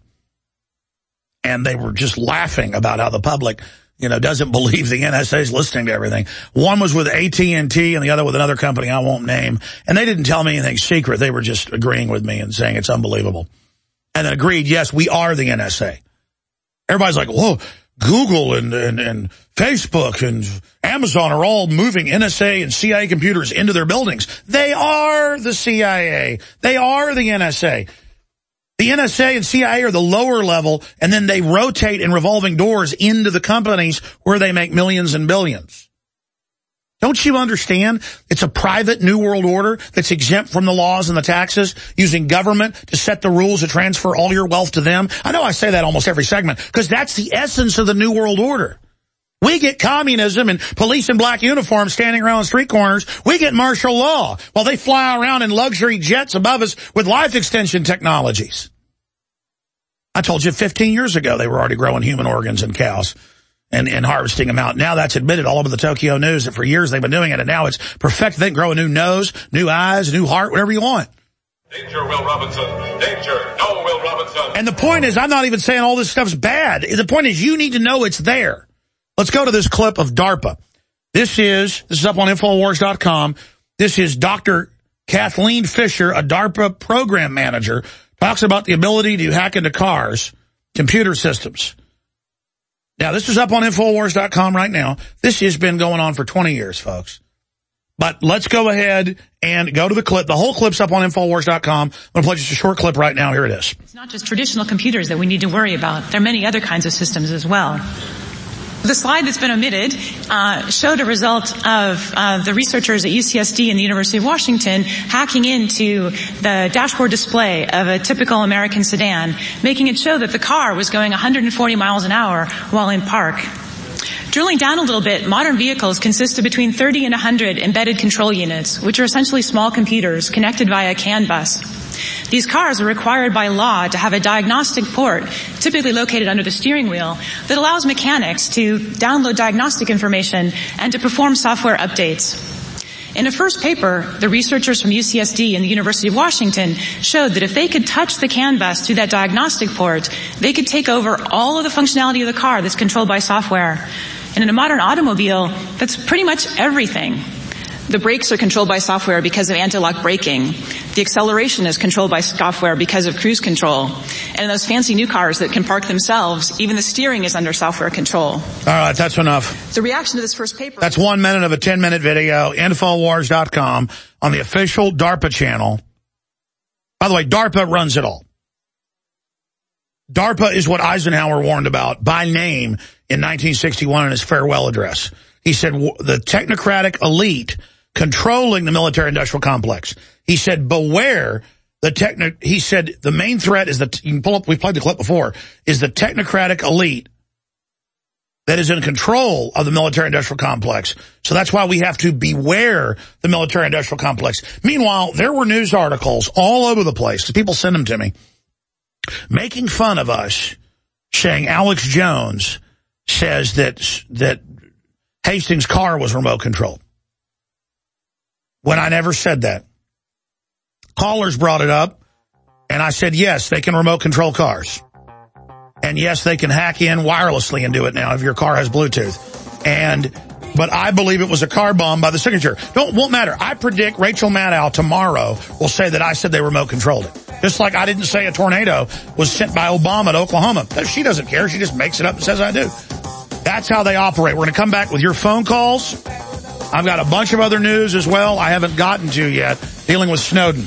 and they were just laughing about how the public, you know, doesn't believe the N S A is listening to everything. One was with A T and T and the other with another company I won't name, and they didn't tell me anything secret. They were just agreeing with me and saying it's unbelievable. And then agreed, yes, we are the N S A. Everybody's like, whoa, Google and, and, and Facebook and Amazon are all moving N S A and C I A computers into their buildings. They are the C I A. They are the N S A. The N S A and C I A are the lower level, and then they rotate in revolving doors into the companies where they make millions and billions. Don't you understand? It's a private New World Order that's exempt from the laws and the taxes, using government to set the rules to transfer all your wealth to them. I know I say that almost every segment, because that's the essence of the New World Order. We get communism and police in black uniforms standing around street corners. We get martial law while they fly around in luxury jets above us with life extension technologies. I told you fifteen years ago they were already growing human organs in cows and, and harvesting them out. Now that's admitted all over the Tokyo News that for years they've been doing it, and now it's perfect. They can grow a new nose, new eyes, new heart, whatever you want. Danger, Will Robinson. Danger. No, Will Robinson. And the point is, I'm not even saying all this stuff's bad. The point is you need to know it's there. Let's go to this clip of DARPA. This is, this is up on Infowars dot com. This is Doctor Kathleen Fisher, a DARPA program manager, talks about the ability to hack into cars, computer systems. Now, this is up on Infowars dot com right now. This has been going on for twenty years, folks. But let's go ahead and go to the clip. The whole clip's up on Infowars dot com. I'm going to play just a short clip right now. Here it is. It's not just traditional computers that we need to worry about. There are many other kinds of systems as well. The slide that's been omitted uh, showed a result of uh, the researchers at U C S D and the University of Washington hacking into the dashboard display of a typical American sedan, making it show that the car was going one hundred forty miles an hour while in park. Drilling down a little bit, modern vehicles consist of between thirty and one hundred embedded control units, which are essentially small computers connected via CAN bus. These cars are required by law to have a diagnostic port, typically located under the steering wheel, that allows mechanics to download diagnostic information and to perform software updates. In a first paper, the researchers from U C S D and the University of Washington showed that if they could touch the CAN bus through that diagnostic port, they could take over all of the functionality of the car that's controlled by software. And in a modern automobile, that's pretty much everything. The brakes are controlled by software because of anti-lock braking. The acceleration is controlled by software because of cruise control. And in those fancy new cars that can park themselves, even the steering is under software control. All right, that's enough. The reaction to this first paper... That's one minute of a ten-minute video, Infowars dot com, on the official DARPA channel. By the way, DARPA runs it all. DARPA is what Eisenhower warned about by name in nineteen sixty-one in his farewell address. He said the technocratic elite controlling the military-industrial complex. He said, beware the techno, he said the main threat is that, you can pull up, we played the clip before, is the technocratic elite that is in control of the military-industrial complex. So that's why we have to beware the military-industrial complex. Meanwhile, there were news articles all over the place, people send them to me, making fun of us, saying Alex Jones says that, that Hastings' car was remote controlled, when I never said that. Callers brought it up, and I said, yes, they can remote control cars. And yes, they can hack in wirelessly and do it now if your car has Bluetooth. And, but I believe it was a car bomb by the signature. Don't, won't matter. I predict Rachel Maddow tomorrow will say that I said they remote controlled it. Just like I didn't say a tornado was sent by Obama to Oklahoma. She doesn't care. She just makes it up and says I do. That's how they operate. We're going to come back with your phone calls. I've got a bunch of other news as well I haven't gotten to yet, dealing with Snowden.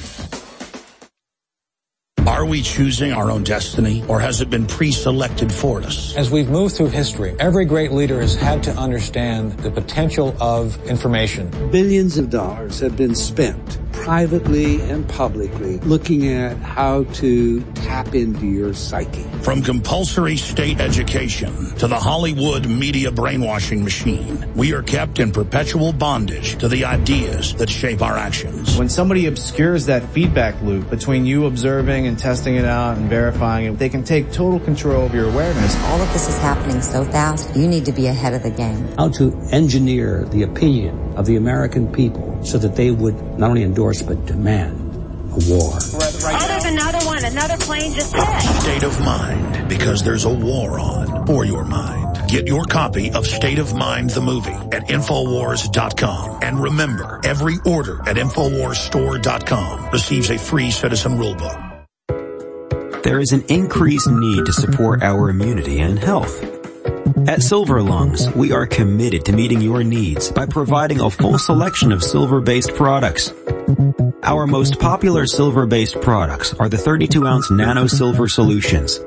Are we choosing our own destiny, or has it been pre-selected for us? As we've moved through history, every great leader has had to understand the potential of information. Billions of dollars have been spent privately and publicly looking at how to tap into your psyche. From compulsory state education to the Hollywood media brainwashing machine, we are kept in perpetual bondage to the ideas that shape our actions. When somebody obscures that feedback loop between you observing and testing it out and verifying it, they can take total control of your awareness. All of this is happening so fast, you need to be ahead of the game. How to engineer the opinion of the American people so that they would not only endorse but demand a war. Oh, there's another one. Another plane just hit. State of Mind, because there's a war on for your mind. Get your copy of State of Mind the movie at Infowars dot com. And remember, every order at Infowars Store dot com receives a free citizen rulebook. There is an increased need to support our immunity and health. At Silver Lungs, we are committed to meeting your needs by providing a full selection of silver-based products. Our most popular silver-based products are the thirty-two ounce Nano Silver Solutions,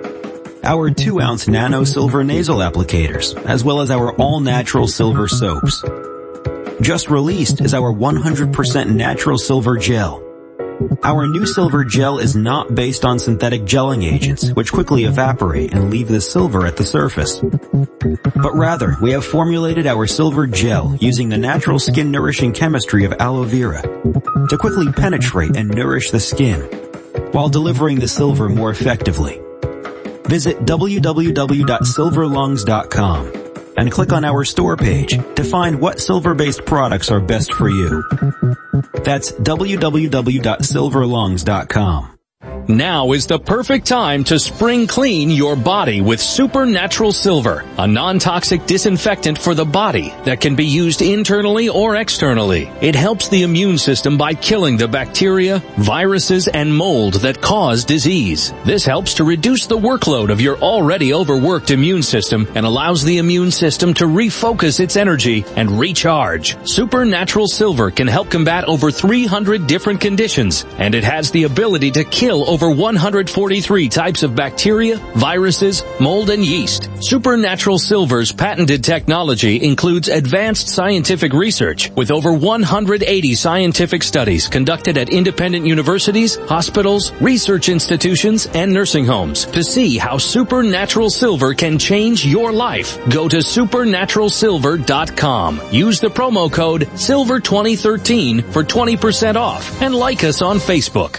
our two ounce Nano Silver Nasal Applicators, as well as our all-natural silver soaps. Just released is our one hundred percent natural silver gel. Our new silver gel is not based on synthetic gelling agents, which quickly evaporate and leave the silver at the surface. But rather, we have formulated our silver gel using the natural skin-nourishing chemistry of aloe vera to quickly penetrate and nourish the skin, while delivering the silver more effectively. Visit w w w dot silver lungs dot com and click on our store page to find what silver-based products are best for you. That's w w w dot silver lungs dot com. Now is the perfect time to spring clean your body with Supernatural Silver, a non-toxic disinfectant for the body that can be used internally or externally. It helps the immune system by killing the bacteria, viruses, and mold that cause disease. This helps to reduce the workload of your already overworked immune system and allows the immune system to refocus its energy and recharge. Supernatural Silver can help combat over three hundred different conditions, and it has the ability to kill over one hundred forty-three types of bacteria, viruses, mold, and yeast. Supernatural Silver's patented technology includes advanced scientific research with over one hundred eighty scientific studies conducted at independent universities, hospitals, research institutions, and nursing homes to see how Supernatural Silver can change your life. Go to supernatural silver dot com. Use the promo code silver twenty thirteen for twenty percent off and like us on Facebook.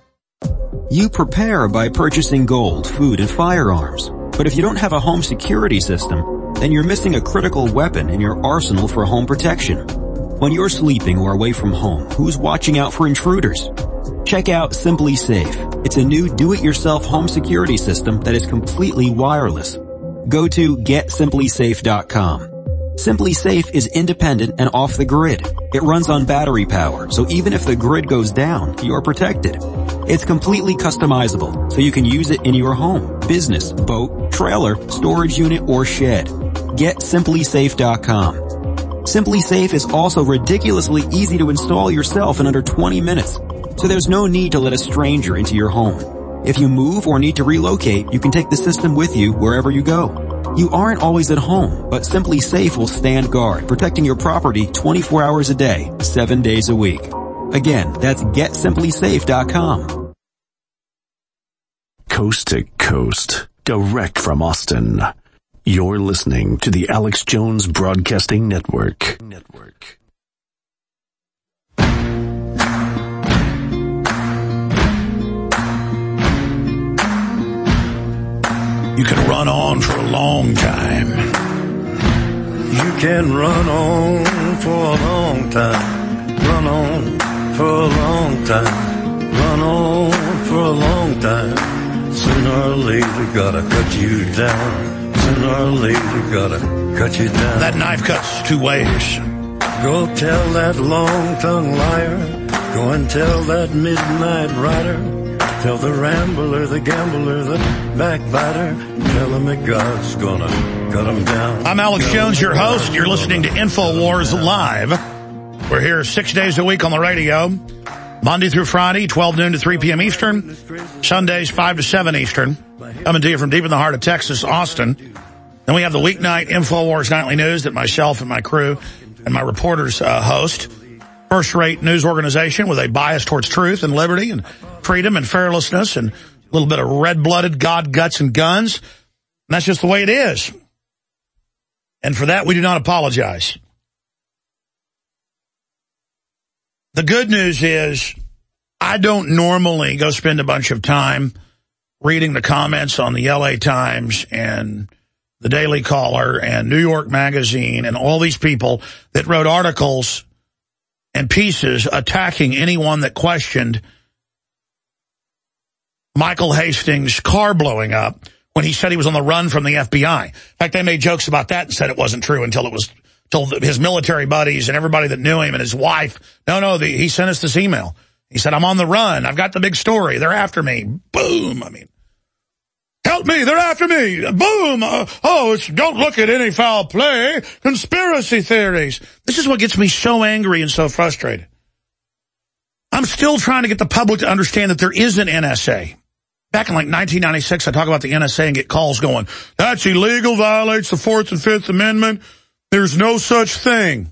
You prepare by purchasing gold, food, and firearms. But if you don't have a home security system, then you're missing a critical weapon in your arsenal for home protection. When you're sleeping or away from home, who's watching out for intruders? Check out Simply Safe. It's a new do-it-yourself home security system that is completely wireless. Go to get simply safe dot com. Simply Safe is independent and off the grid. It runs on battery power, so even if the grid goes down, you're protected. It's completely customizable, so you can use it in your home, business, boat, trailer, storage unit, or shed. Get simply safe dot com. Simply Safe is also ridiculously easy to install yourself in under twenty minutes, so there's no need to let a stranger into your home. If you move or need to relocate, you can take the system with you wherever you go. You aren't always at home, but Simply Safe will stand guard, protecting your property twenty-four hours a day, seven days a week. Again, that's get simply safe dot com. Coast to coast, direct from Austin. You're listening to the Alex Jones Broadcasting Network. Network. You can run on for a long time. You can run on for a long time. Run on for a long time. Run on for a long time. So Sooner or later, gotta cut you down. Sooner or later, gotta cut you down. That knife cuts two ways. Go tell that long-tongued liar. Go and tell that midnight rider. Tell the rambler, the gambler, the backbiter. Tell him that God's gonna cut him down. I'm Alex Jones, your host. You're listening to InfoWars Live. We're here six days a week on the radio. Monday through Friday, twelve noon to three p.m. Eastern. Sundays, five to seven Eastern. Coming to you from deep in the heart of Texas, Austin. Then we have the weeknight InfoWars Nightly News that myself and my crew and my reporters uh, host. First-rate news organization with a bias towards truth and liberty and freedom and fearlessness and a little bit of red-blooded God, guts, and guns. And that's just the way it is. And for that, we do not apologize. The good news is I don't normally go spend a bunch of time reading the comments on the L A Times and the Daily Caller and New York Magazine and all these people that wrote articles and pieces attacking anyone that questioned Michael Hastings' car blowing up when he said he was on the run from the F B I. In fact, they made jokes about that and said it wasn't true until it was told his military buddies and everybody that knew him and his wife. No, no, the, he sent us this email. He said, I'm on the run. I've got the big story. They're after me. Boom. I mean, help me. They're after me. Boom. Uh, oh, it's don't look at any foul play. Conspiracy theories. This is what gets me so angry and so frustrated. I'm still trying to get the public to understand that there is an N S A. Back in like nineteen ninety-six, I talk about the N S A and get calls going, that's illegal, violates the Fourth and Fifth Amendment. There's no such thing.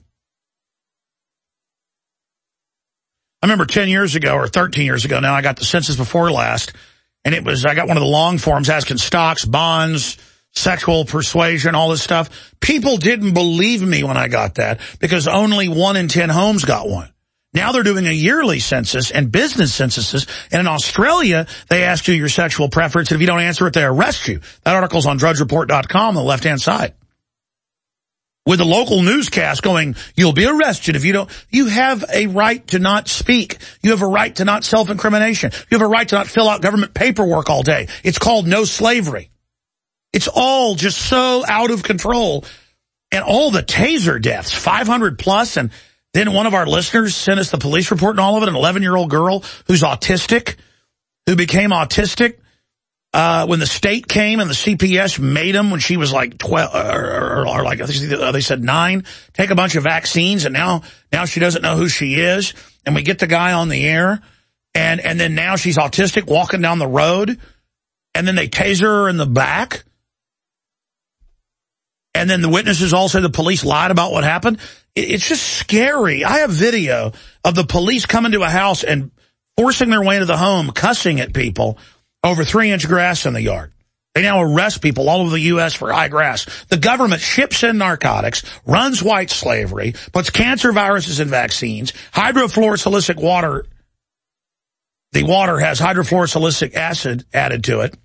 I remember ten years ago or thirteen years ago now, I got the census before last. And it was, I got one of the long forms asking stocks, bonds, sexual persuasion, all this stuff. People didn't believe me when I got that because only one in ten homes got one. Now they're doing a yearly census and business censuses. And in Australia, they ask you your sexual preference. And if you don't answer it, they arrest you. That article's on drudge report dot com on the left-hand side. With the local newscast going, you'll be arrested if you don't. You have a right to not speak. You have a right to not self-incrimination. You have a right to not fill out government paperwork all day. It's called no slavery. It's all just so out of control. And all the taser deaths, five hundred plus. And then one of our listeners sent us the police report and all of it, an eleven-year-old girl who's autistic, who became autistic. Uh, when the state came and the C P S made them when she was like twelve, or, or, or like they said nine, take a bunch of vaccines, and now now she doesn't know who she is, and we get the guy on the air, and and then now she's autistic walking down the road, and then they taser her in the back, and then the witnesses all say the police lied about what happened. It, it's just scary. I have video of the police coming to a house and forcing their way into the home, cussing at people over three-inch grass in the yard. They now arrest people all over the U S for high grass. The government ships in narcotics, runs white slavery, puts cancer viruses in vaccines, hydrofluorosilicic water. The water has hydrofluorosilicic acid added to it.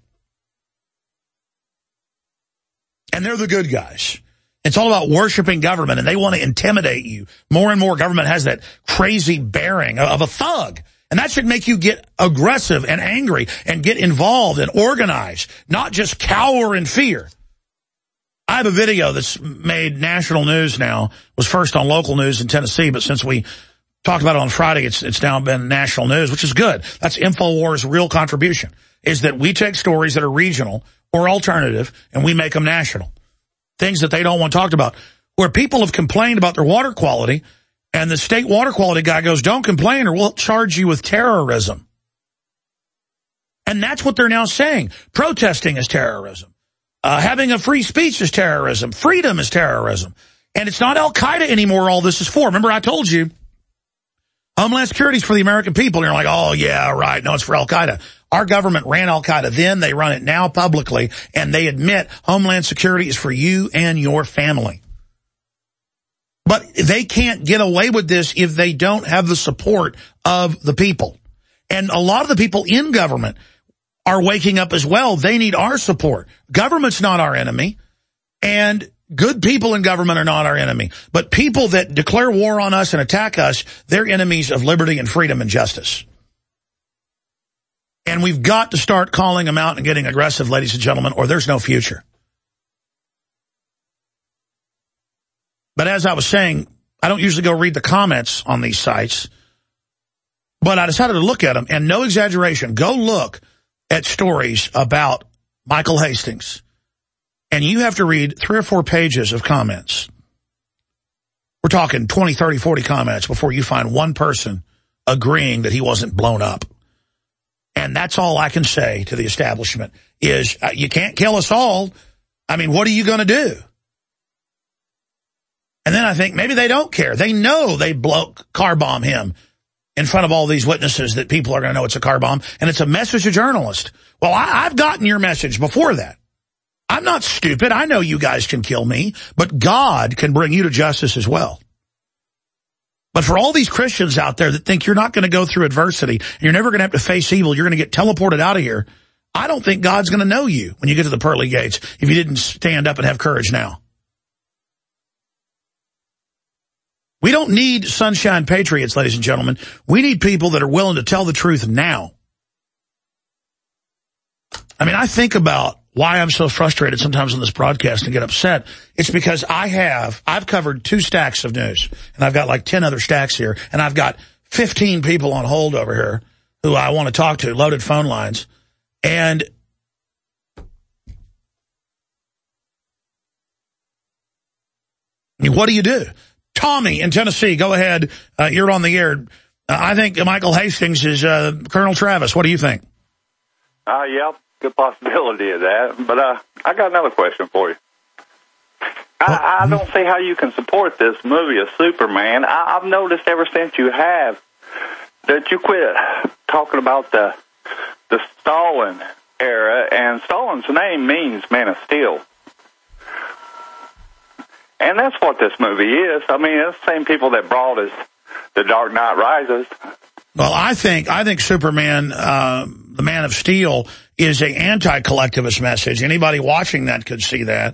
And they're the good guys. It's all about worshiping government, and they want to intimidate you. More and more government has that crazy bearing of a thug. And that should make you get aggressive and angry and get involved and organize, not just cower in fear. I have a video that's made national news now, was first on local news in Tennessee, but since we talked about it on Friday, it's it's now been national news, which is good. That's InfoWars' real contribution, is that we take stories that are regional or alternative and we make them national. Things that they don't want talked about. Where people have complained about their water quality, and the state water quality guy goes, don't complain or we'll charge you with terrorism. And that's what they're now saying. Protesting is terrorism. Uh, having a free speech is terrorism. Freedom is terrorism. And it's not Al-Qaeda anymore all this is for. Remember I told you, Homeland Security is for the American people. And you're like, oh, yeah, right. No, it's for Al-Qaeda. Our government ran Al-Qaeda then. They run it now publicly. And they admit Homeland Security is for you and your family. But they can't get away with this if they don't have the support of the people. And a lot of the people in government are waking up as well. They need our support. Government's not our enemy. And good people in government are not our enemy. But people that declare war on us and attack us, they're enemies of liberty and freedom and justice. And we've got to start calling them out and getting aggressive, ladies and gentlemen, or there's no future. But as I was saying, I don't usually go read the comments on these sites, but I decided to look at them, and no exaggeration, go look at stories about Michael Hastings, and you have to read three or four pages of comments. We're talking twenty, thirty, forty comments before you find one person agreeing that he wasn't blown up. And that's all I can say to the establishment is, uh, you can't kill us all. I mean, what are you going to do? And then I think maybe they don't care. They know they blow, car bomb him in front of all these witnesses that people are going to know it's a car bomb. And it's a message to journalists. Well, I, I've gotten your message before that. I'm not stupid. I know you guys can kill me, but God can bring you to justice as well. But for all these Christians out there that think you're not going to go through adversity, and you're never going to have to face evil, you're going to get teleported out of here, I don't think God's going to know you when you get to the pearly gates if you didn't stand up and have courage now. We don't need sunshine patriots, ladies and gentlemen. We need people that are willing to tell the truth now. I mean, I think about why I'm so frustrated sometimes on this broadcast and get upset. It's because I have, I've covered two stacks of news, and I've got like ten other stacks here, and I've got fifteen people on hold over here who I want to talk to, loaded phone lines. And what do you do? Tommy in Tennessee, go ahead. Uh, you're on the air. Uh, I think Michael Hastings is uh, Colonel Travis. What do you think? Uh, yeah, good possibility of that. But uh, I got another question for you. I, I don't see how you can support this movie of Superman. I, I've noticed ever since you have that you quit talking about the the Stalin era, and Stalin's name means Man of Steel. And that's what this movie is. I mean, it's the same people that brought us The Dark Knight Rises. Well, I think I think Superman, uh, the Man of Steel, is an anti-collectivist message. Anybody watching that could see that.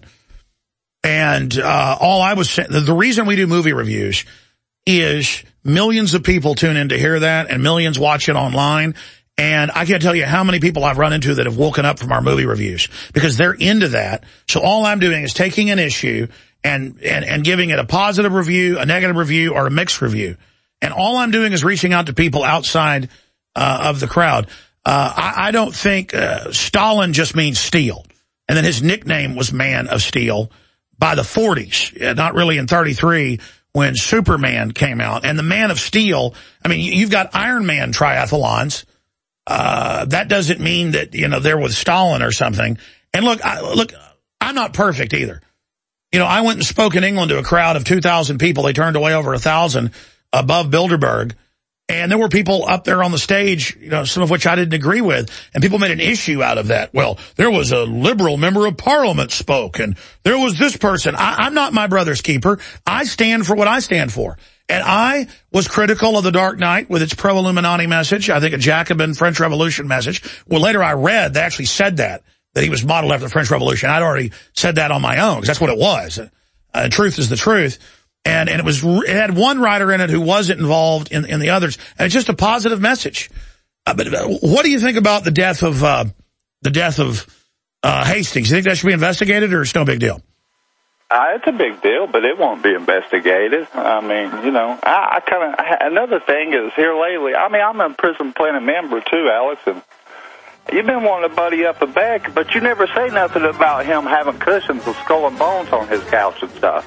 And uh, all I was saying, the reason we do movie reviews is millions of people tune in to hear that, and millions watch it online. And I can't tell you how many people I've run into that have woken up from our movie reviews because they're into that. So all I'm doing is taking an issue and, and, and giving it a positive review, a negative review, or a mixed review. And all I'm doing is reaching out to people outside uh, of the crowd. Uh, I, I don't think uh, Stalin just means steel. And then his nickname was Man of Steel by the forties, not really in thirty-three when Superman came out. And the Man of Steel, I mean, you've got Iron Man triathlons. Uh, that doesn't mean that, you know, they're with Stalin or something. And look, I, look, I'm not perfect either. You know, I went and spoke in England to a crowd of two thousand people. They turned away over one thousand above Bilderberg. And there were people up there on the stage, you know, some of which I didn't agree with. And people made an issue out of that. Well, there was a liberal member of parliament spoke, and there was this person. I, I'm not my brother's keeper. I stand for what I stand for. And I was critical of The Dark Knight with its pro-Illuminati message. I think a Jacobin French Revolution message. Well, later I read they actually said that, that he was modeled after the French Revolution. I'd already said that on my own because that's what it was. Uh, truth is the truth. And, and it was, it had one writer in it who wasn't involved in, in the others. And it's just a positive message. Uh, but uh, what do you think about the death of, uh, the death of, uh, Hastings? You think that should be investigated, or it's no big deal? Uh, it's a big deal, but it won't be investigated. I mean, you know, I, I kind of, another thing is here lately, I mean, I'm a prison planning member too, Alex, and you've been wanting to buddy up a Beck, but you never say nothing about him having cushions with skull and bones on his couch and stuff.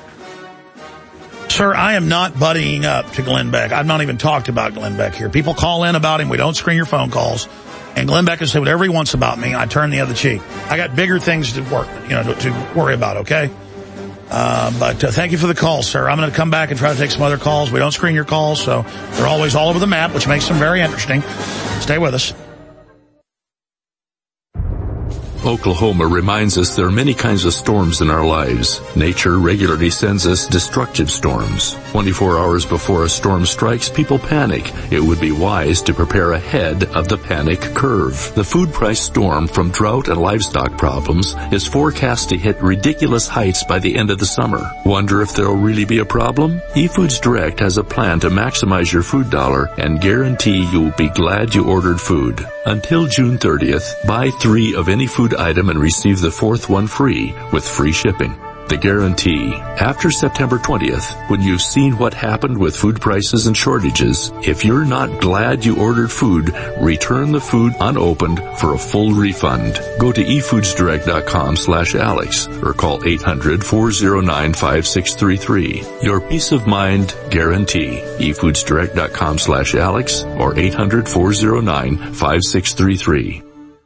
Sir, I am not buddying up to Glenn Beck. I've not even talked about Glenn Beck here. People call in about him. We don't screen your phone calls. And Glenn Beck can say whatever he wants about me. I turn the other cheek. I got bigger things to work, you know, to, to worry about, okay? Uh, but uh, thank you for the call, sir. I'm going to come back and try to take some other calls. We don't screen your calls, so they're always all over the map, which makes them very interesting. Stay with us. Oklahoma reminds us there are many kinds of storms in our lives. Nature regularly sends us destructive storms. twenty-four hours before a storm strikes, people panic. It would be wise to prepare ahead of the panic curve. The food price storm from drought and livestock problems is forecast to hit ridiculous heights by the end of the summer. Wonder if there'll really be a problem? eFoods Direct has a plan to maximize your food dollar and guarantee you'll be glad you ordered food. Until June thirtieth, buy three of any food item and receive the fourth one free with free shipping. The guarantee. After September twentieth, when you've seen what happened with food prices and shortages, if you're not glad you ordered food, return the food unopened for a full refund. Go to efoodsdirect.com slash Alex or call eight hundred, four oh nine, five six three three. Your peace of mind guarantee. efoodsdirect.com slash Alex or eight hundred, four oh nine, five six three three.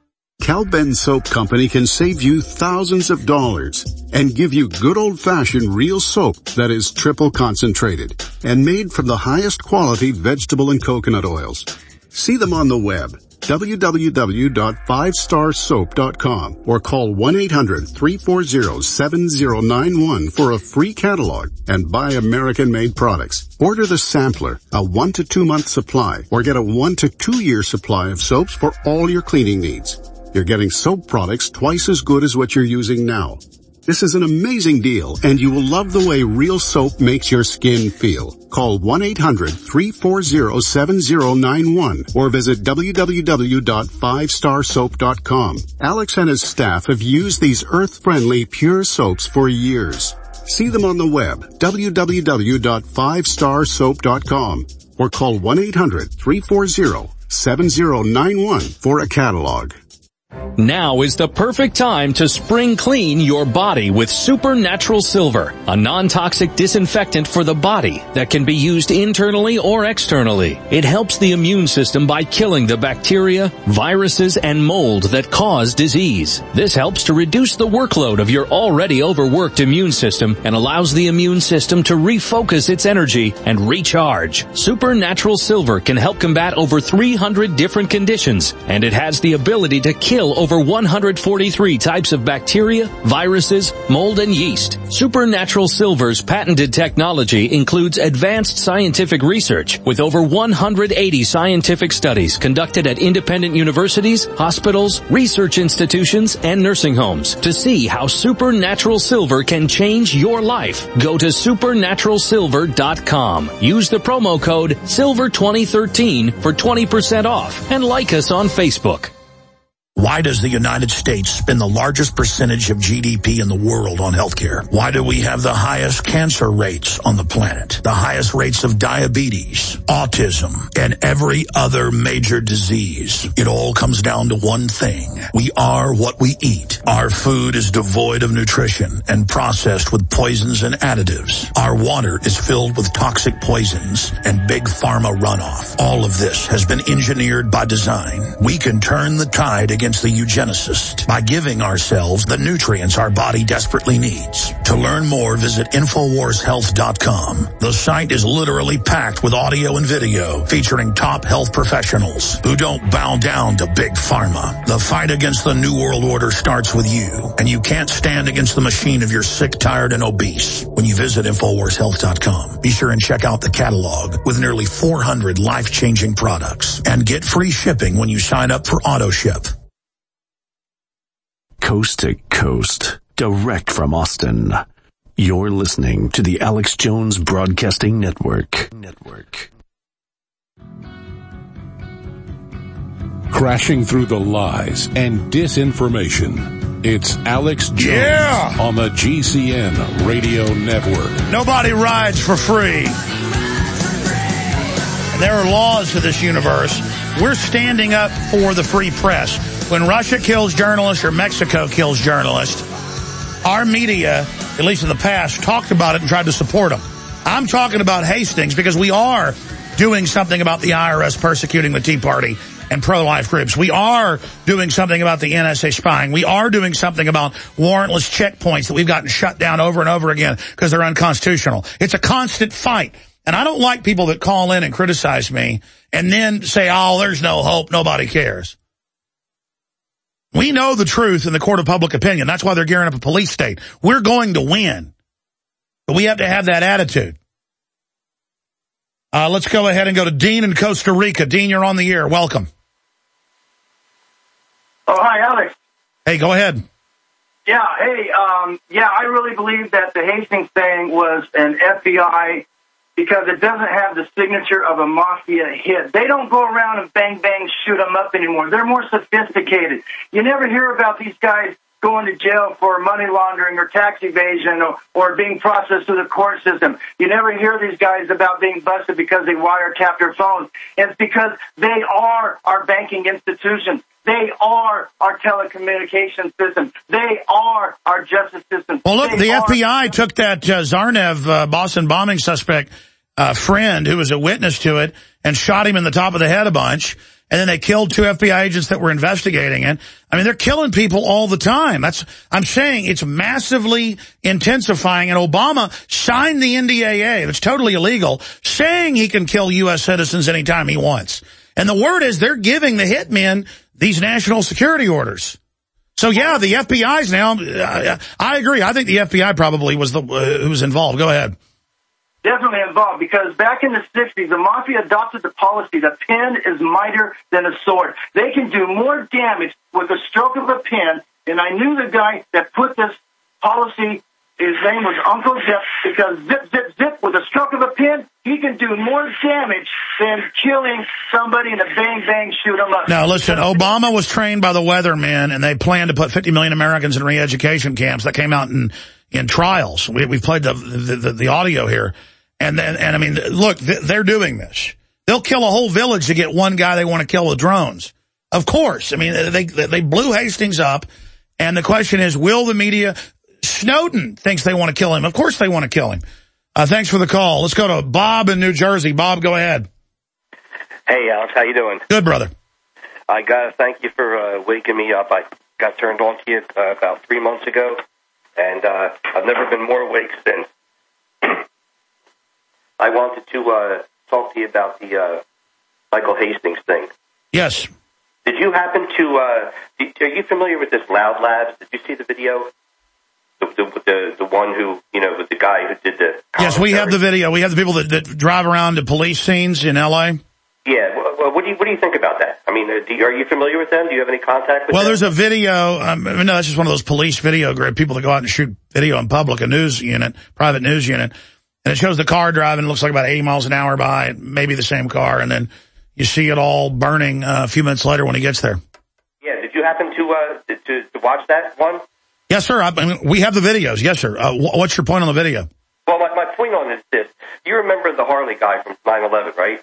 Cal-Ben Soap Company can save you thousands of dollars and give you good old-fashioned real soap that is triple concentrated and made from the highest quality vegetable and coconut oils. See them on the web, w w w dot five star soap dot com, or call one eight hundred, three four zero, seven zero nine one for a free catalog and buy American-made products. Order the sampler, a one to two month supply, or get a one to two year supply of soaps for all your cleaning needs. You're getting soap products twice as good as what you're using now. This is an amazing deal, and you will love the way real soap makes your skin feel. Call one eight hundred, three four zero, seven zero nine one or visit w w w dot five star soap dot com. Alex and his staff have used these earth-friendly, pure soaps for years. See them on the web, w w w dot five star soap dot com, or call one eight hundred, three four zero, seven zero nine one for a catalog. Now is the perfect time to spring clean your body with Supernatural Silver, a non-toxic disinfectant for the body that can be used internally or externally. It helps the immune system by killing the bacteria, viruses, and mold that cause disease. This helps to reduce the workload of your already overworked immune system and allows the immune system to refocus its energy and recharge. Supernatural Silver can help combat over three hundred different conditions, and it has the ability to kill over one hundred forty-three types of bacteria, viruses, mold, and yeast. Supernatural Silver's patented technology includes advanced scientific research with over one hundred eighty scientific studies conducted at independent universities, hospitals, research institutions, and nursing homes to see how Supernatural Silver can change your life. Go to supernatural silver dot com. Use the promo code silver twenty thirteen for twenty percent off and like us on Facebook. Why does the United States spend the largest percentage of G D P in the world on healthcare? Why do we have the highest cancer rates on the planet, the highest rates of diabetes, autism, and every other major disease? It all comes down to one thing. We are what we eat. Our food is devoid of nutrition and processed with poisons and additives. Our water is filled with toxic poisons and big pharma runoff. All of this has been engineered by design. We can turn the tide against against the eugenicist by giving ourselves the nutrients our body desperately needs. To learn more, visit infowars health dot com. The site is literally packed with audio and video featuring top health professionals who don't bow down to big pharma. The fight against the New World Order starts with you, and you can't stand against the machine if you're sick, tired, and obese. When you visit infowars health dot com, be sure and check out the catalog with nearly four hundred life-changing products and get free shipping when you sign up for AutoShip. Coast to coast, direct from Austin. You're listening to the Alex Jones Broadcasting Network. Network. Crashing through the lies and disinformation. It's Alex Jones yeah! on the G C N Radio Network. Nobody rides for free. There are laws to this universe. We're standing up for the free press. When Russia kills journalists or Mexico kills journalists, our media, at least in the past, talked about it and tried to support them. I'm talking about Hastings because we are doing something about the I R S persecuting the Tea Party and pro-life groups. We are doing something about the N S A spying. We are doing something about warrantless checkpoints that we've gotten shut down over and over again because they're unconstitutional. It's a constant fight. And I don't like people that call in and criticize me and then say, oh, there's no hope, nobody cares. We We know the truth in the court of public opinion. That's why they're gearing up a police state. We're going to win. But we have to have that attitude. Uh, let's go ahead and go to Dean in Costa Rica. Dean, you're on the air. Welcome. Oh, hi, Alex. Hey, go ahead. Yeah, hey, um, yeah, I really believe that the Hastings thing was an F B I because it doesn't have the signature of a mafia hit. They don't go around and bang, bang, shoot them up anymore. They're more sophisticated. You never hear about these guys going to jail for money laundering or tax evasion or, or being processed through the court system. You never hear these guys about being busted because they wiretapped their phones. And it's because they are our banking institutions. They are our telecommunications system. They are our justice system. Well, look, they the are- F B I took that uh, Zarnev uh, Boston bombing suspect uh, friend who was a witness to it and shot him in the top of the head a bunch. And then they killed two F B I agents that were investigating it. I mean, they're killing people all the time. That's, I'm saying it's massively intensifying. And Obama signed the N D A A, that's totally illegal, saying he can kill U S citizens anytime he wants. And the word is they're giving the hitmen these national security orders. So, yeah, the F B I's now, uh, I agree. I think the F B I probably was the uh, who was involved. Go ahead. Definitely involved, because back in the sixties, the mafia adopted the policy that pen is mightier than a sword. They can do more damage with a stroke of a pen, and I knew the guy that put this policy, his name was Uncle Zip, because zip, zip, zip, with a stroke of a pen, he can do more damage than killing somebody in a bang, bang, shoot 'em up. Now, listen, Obama was trained by the weathermen, and they planned to put fifty million Americans in re-education camps. That came out in, in trials. We, we've played the, the, the, the audio here. And, and, and I mean, look, they're doing this. They'll kill a whole village to get one guy they want to kill with drones. Of course. I mean, they, they blew Hastings up. And the question is, will the media... Snowden thinks they want to kill him. Of course they want to kill him. Uh, thanks for the call. Let's go to Bob in New Jersey. Bob, go ahead. Hey, Alex, how you doing? Good, brother. I got to thank you for uh, waking me up. I got turned on to you uh, about three months ago, and uh, I've never been more awake since. I wanted to uh, talk to you about the uh, Michael Hastings thing. Yes. Did you happen to, uh, are you familiar with this Loud Labs? Did you see the video? The, the, the, the one who, you know, with the guy who did the... Yes, we have the video. We have the people that, that drive around to police scenes in L A. Yeah. Well, what do you what do you think about that? I mean, uh, do you, are you familiar with them? Do you have any contact with well, them? Well, there's a video. Um, no, that's just one of those police video group, people that go out and shoot video in public, a news unit, private news unit. And it shows the car driving, looks like about eighty miles an hour by, maybe the same car. And then you see it all burning uh, a few minutes later when he gets there. Yeah. Did you happen to uh, to, to watch that one? Yes, sir. I mean, we have the videos. Yes, sir. Uh, what's your point on the video? Well, my, my point on it is this. You remember the Harley guy from nine eleven, right?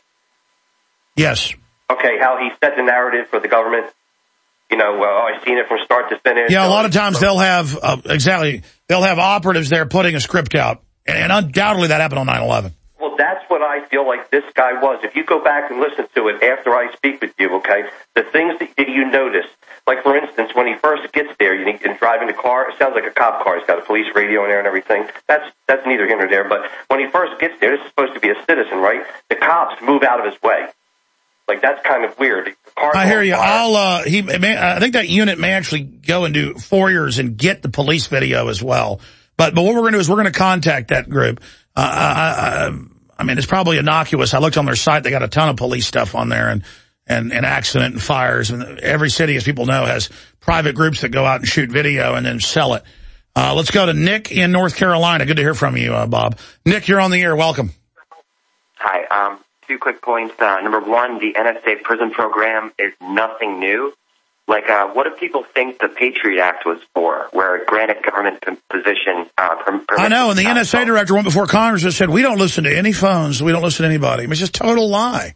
Yes. Okay, how he set the narrative for the government. You know, uh, oh, I've seen it from start to finish. Yeah, a lot of times they'll have, uh, exactly, they'll have operatives there putting a script out. And, and undoubtedly that happened on nine eleven. Well, that's what I feel like this guy was. If you go back and listen to it after I speak with you, okay, the things that you notice, like, for instance, when he first gets there, you need, and driving the car, it sounds like a cop car. He's got a police radio in there and everything. That's that's neither here nor there. But when he first gets there, this is supposed to be a citizen, right? The cops move out of his way. Like, that's kind of weird. The car I hear you. I'll, uh, he may, I think that unit may actually go and do Foyers and get the police video as well. But, but what we're going to do is we're going to contact that group. Uh, I, I, I mean, it's probably innocuous. I looked on their site. They got a ton of police stuff on there and, and, and accident and fires. And every city, as people know, has private groups that go out and shoot video and then sell it. Uh, let's go to Nick in North Carolina. Good to hear from you, uh, Bob. Nick, you're on the air. Welcome. Hi. Um, two quick points. Uh, number one, the N S A prison program is nothing new. Like, uh, what do people think the Patriot Act was for, where it granted government position? Uh, per- I know, and the N S A director went before Congress and said, we don't listen to any phones, we don't listen to anybody. I mean, it's just a total lie.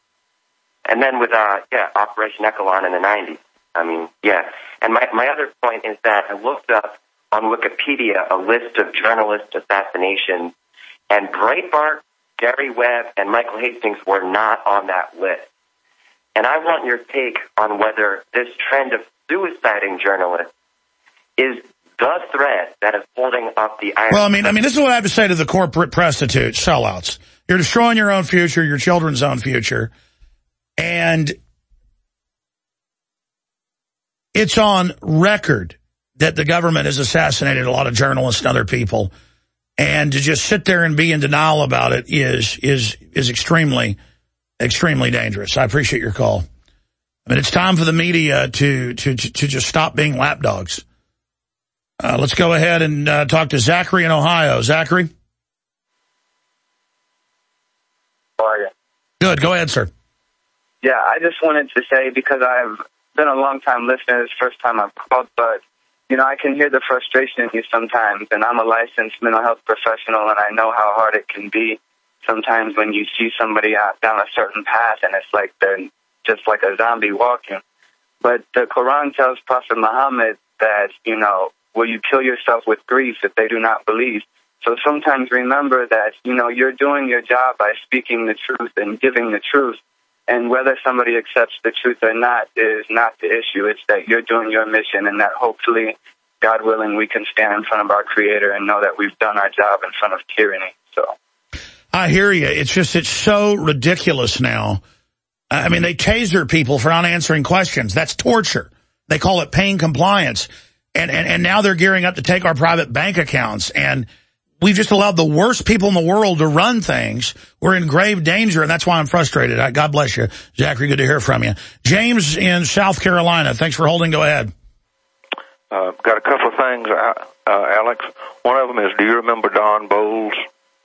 And then with, uh, yeah, Operation Echelon in the nineties. I mean, yeah. And my, my other point is that I looked up on Wikipedia a list of journalist assassinations, and Breitbart, Gary Webb, and Michael Hastings were not on that list. And I want your take on whether this trend of suiciding journalists is the threat that is holding up the iron. Well, I mean, I mean, this is what I have to say to the corporate prostitutes, sellouts. You're destroying your own future, your children's own future. And it's on record that the government has assassinated a lot of journalists and other people. And to just sit there and be in denial about it is is is extremely, extremely dangerous. I appreciate your call. I mean, it's time for the media to to to just stop being lapdogs. Uh, let's go ahead and uh, talk to Zachary in Ohio. Zachary? How are you? Good. Go ahead, sir. Yeah, I just wanted to say, because I've been a long-time listener, this is the first time I've called, but, you know, I can hear the frustration in you sometimes, and I'm a licensed mental health professional, and I know how hard it can be sometimes when you see somebody out down a certain path, and it's like they're just like a zombie walking. But the Quran tells Prophet Muhammad that, you know, will you kill yourself with grief if they do not believe? So sometimes remember that, you know, you're doing your job by speaking the truth and giving the truth. And whether somebody accepts the truth or not is not the issue. It's that you're doing your mission, and that hopefully, God willing, we can stand in front of our Creator and know that we've done our job in front of tyranny. So I hear you. It's just, it's so ridiculous now. I mean, they taser people for not answering questions. That's torture. They call it pain compliance. And, and, and now they're gearing up to take our private bank accounts. And we've just allowed the worst people in the world to run things. We're in grave danger, and that's why I'm frustrated. God bless you, Zachary. Good to hear from you. James in South Carolina, thanks for holding. Go ahead. Uh, got a couple of things, uh, Alex. One of them is, do you remember Don Bowles?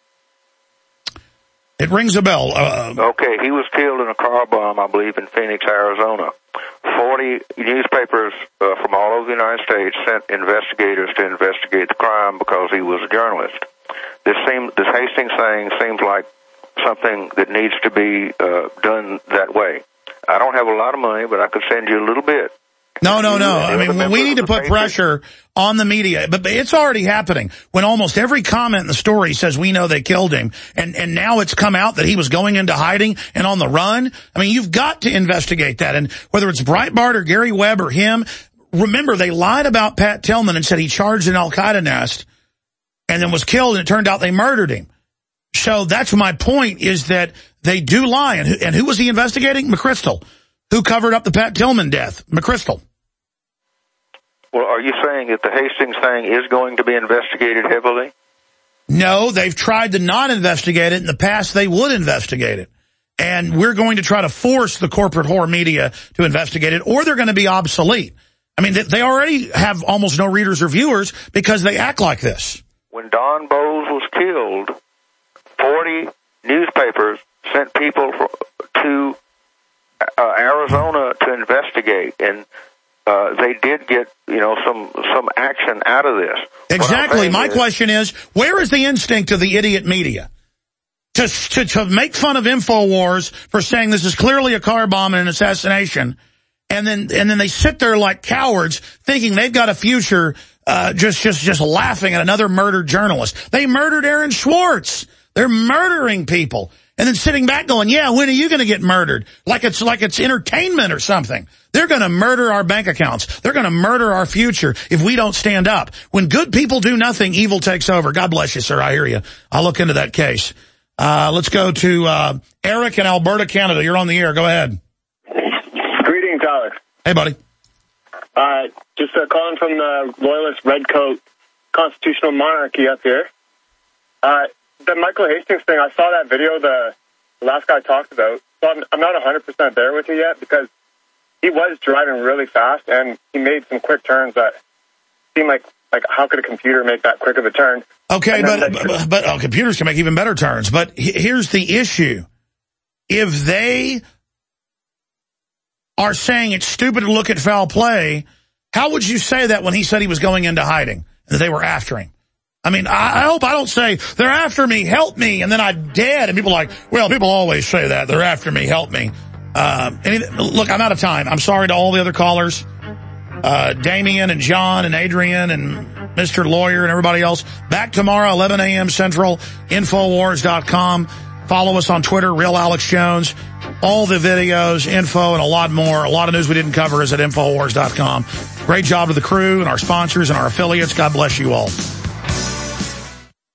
It rings a bell. Uh, okay, he was killed in a car bomb, I believe, in Phoenix, Arizona. Forty newspapers uh, from all over the United States sent investigators to investigate the crime because he was a journalist. This seems, this Hastings thing seems like something that needs to be uh, done that way. I don't have a lot of money, but I could send you a little bit. No, no, no. I mean, we need to put pressure on the media, but it's already happening when almost every comment in the story says we know they killed him, and, and now it's come out that he was going into hiding and on the run. I mean, you've got to investigate that, and whether it's Breitbart or Gary Webb or him, remember, they lied about Pat Tillman and said he charged an al-Qaeda nest and then was killed, and it turned out they murdered him. So that's my point, is that they do lie. And who, and who was he investigating? McChrystal. Who covered up the Pat Tillman death? McChrystal. Well, are you saying that the Hastings thing is going to be investigated heavily? No, they've tried to not investigate it. In the past, they would investigate it. And we're going to try to force the corporate whore media to investigate it, or they're going to be obsolete. I mean, they already have almost no readers or viewers because they act like this. When Don Bowles was killed, forty newspapers sent people for, to uh, Arizona to investigate, and Uh, they did get, you know, some some action out of this. Exactly. My is, question is, where is the instinct of the idiot media to, to to make fun of InfoWars for saying this is clearly a car bomb and an assassination, and then and then they sit there like cowards thinking they've got a future, uh, just just just laughing at another murdered journalist. They murdered Aaron Swartz. They're murdering people. And then sitting back going, yeah, when are you going to get murdered? Like it's like it's entertainment or something. They're going to murder our bank accounts. They're going to murder our future if we don't stand up. When good people do nothing, evil takes over. God bless you, sir. I hear you. I'll look into that case. Uh, let's go to uh, Eric in Alberta, Canada. You're on the air. Go ahead. Greetings, Alex. Hey, buddy. Uh, just uh, calling from the Loyalist Redcoat Constitutional Monarchy up here. Uh, The Michael Hastings thing, I saw that video the last guy talked about. So I'm, I'm not one hundred percent there with you yet, because he was driving really fast, and he made some quick turns that seemed like, like how could a computer make that quick of a turn? Okay, but, but, but oh, computers can make even better turns. But here's the issue. If they are saying it's stupid to look at foul play, how would you say that when he said he was going into hiding and that they were after him? I mean, I hope I don't say, they're after me, help me, and then I'm dead. And people are like, well, people always say that. They're after me, help me. Uh, any, look, I'm out of time. I'm sorry to all the other callers. Uh, Damien and John and Adrian and Mister Lawyer and everybody else. Back tomorrow, eleven a.m. Central, Infowars dot com. Follow us on Twitter, Real Alex Jones. All the videos, info, and a lot more. A lot of news we didn't cover is at Infowars dot com. Great job to the crew and our sponsors and our affiliates. God bless you all.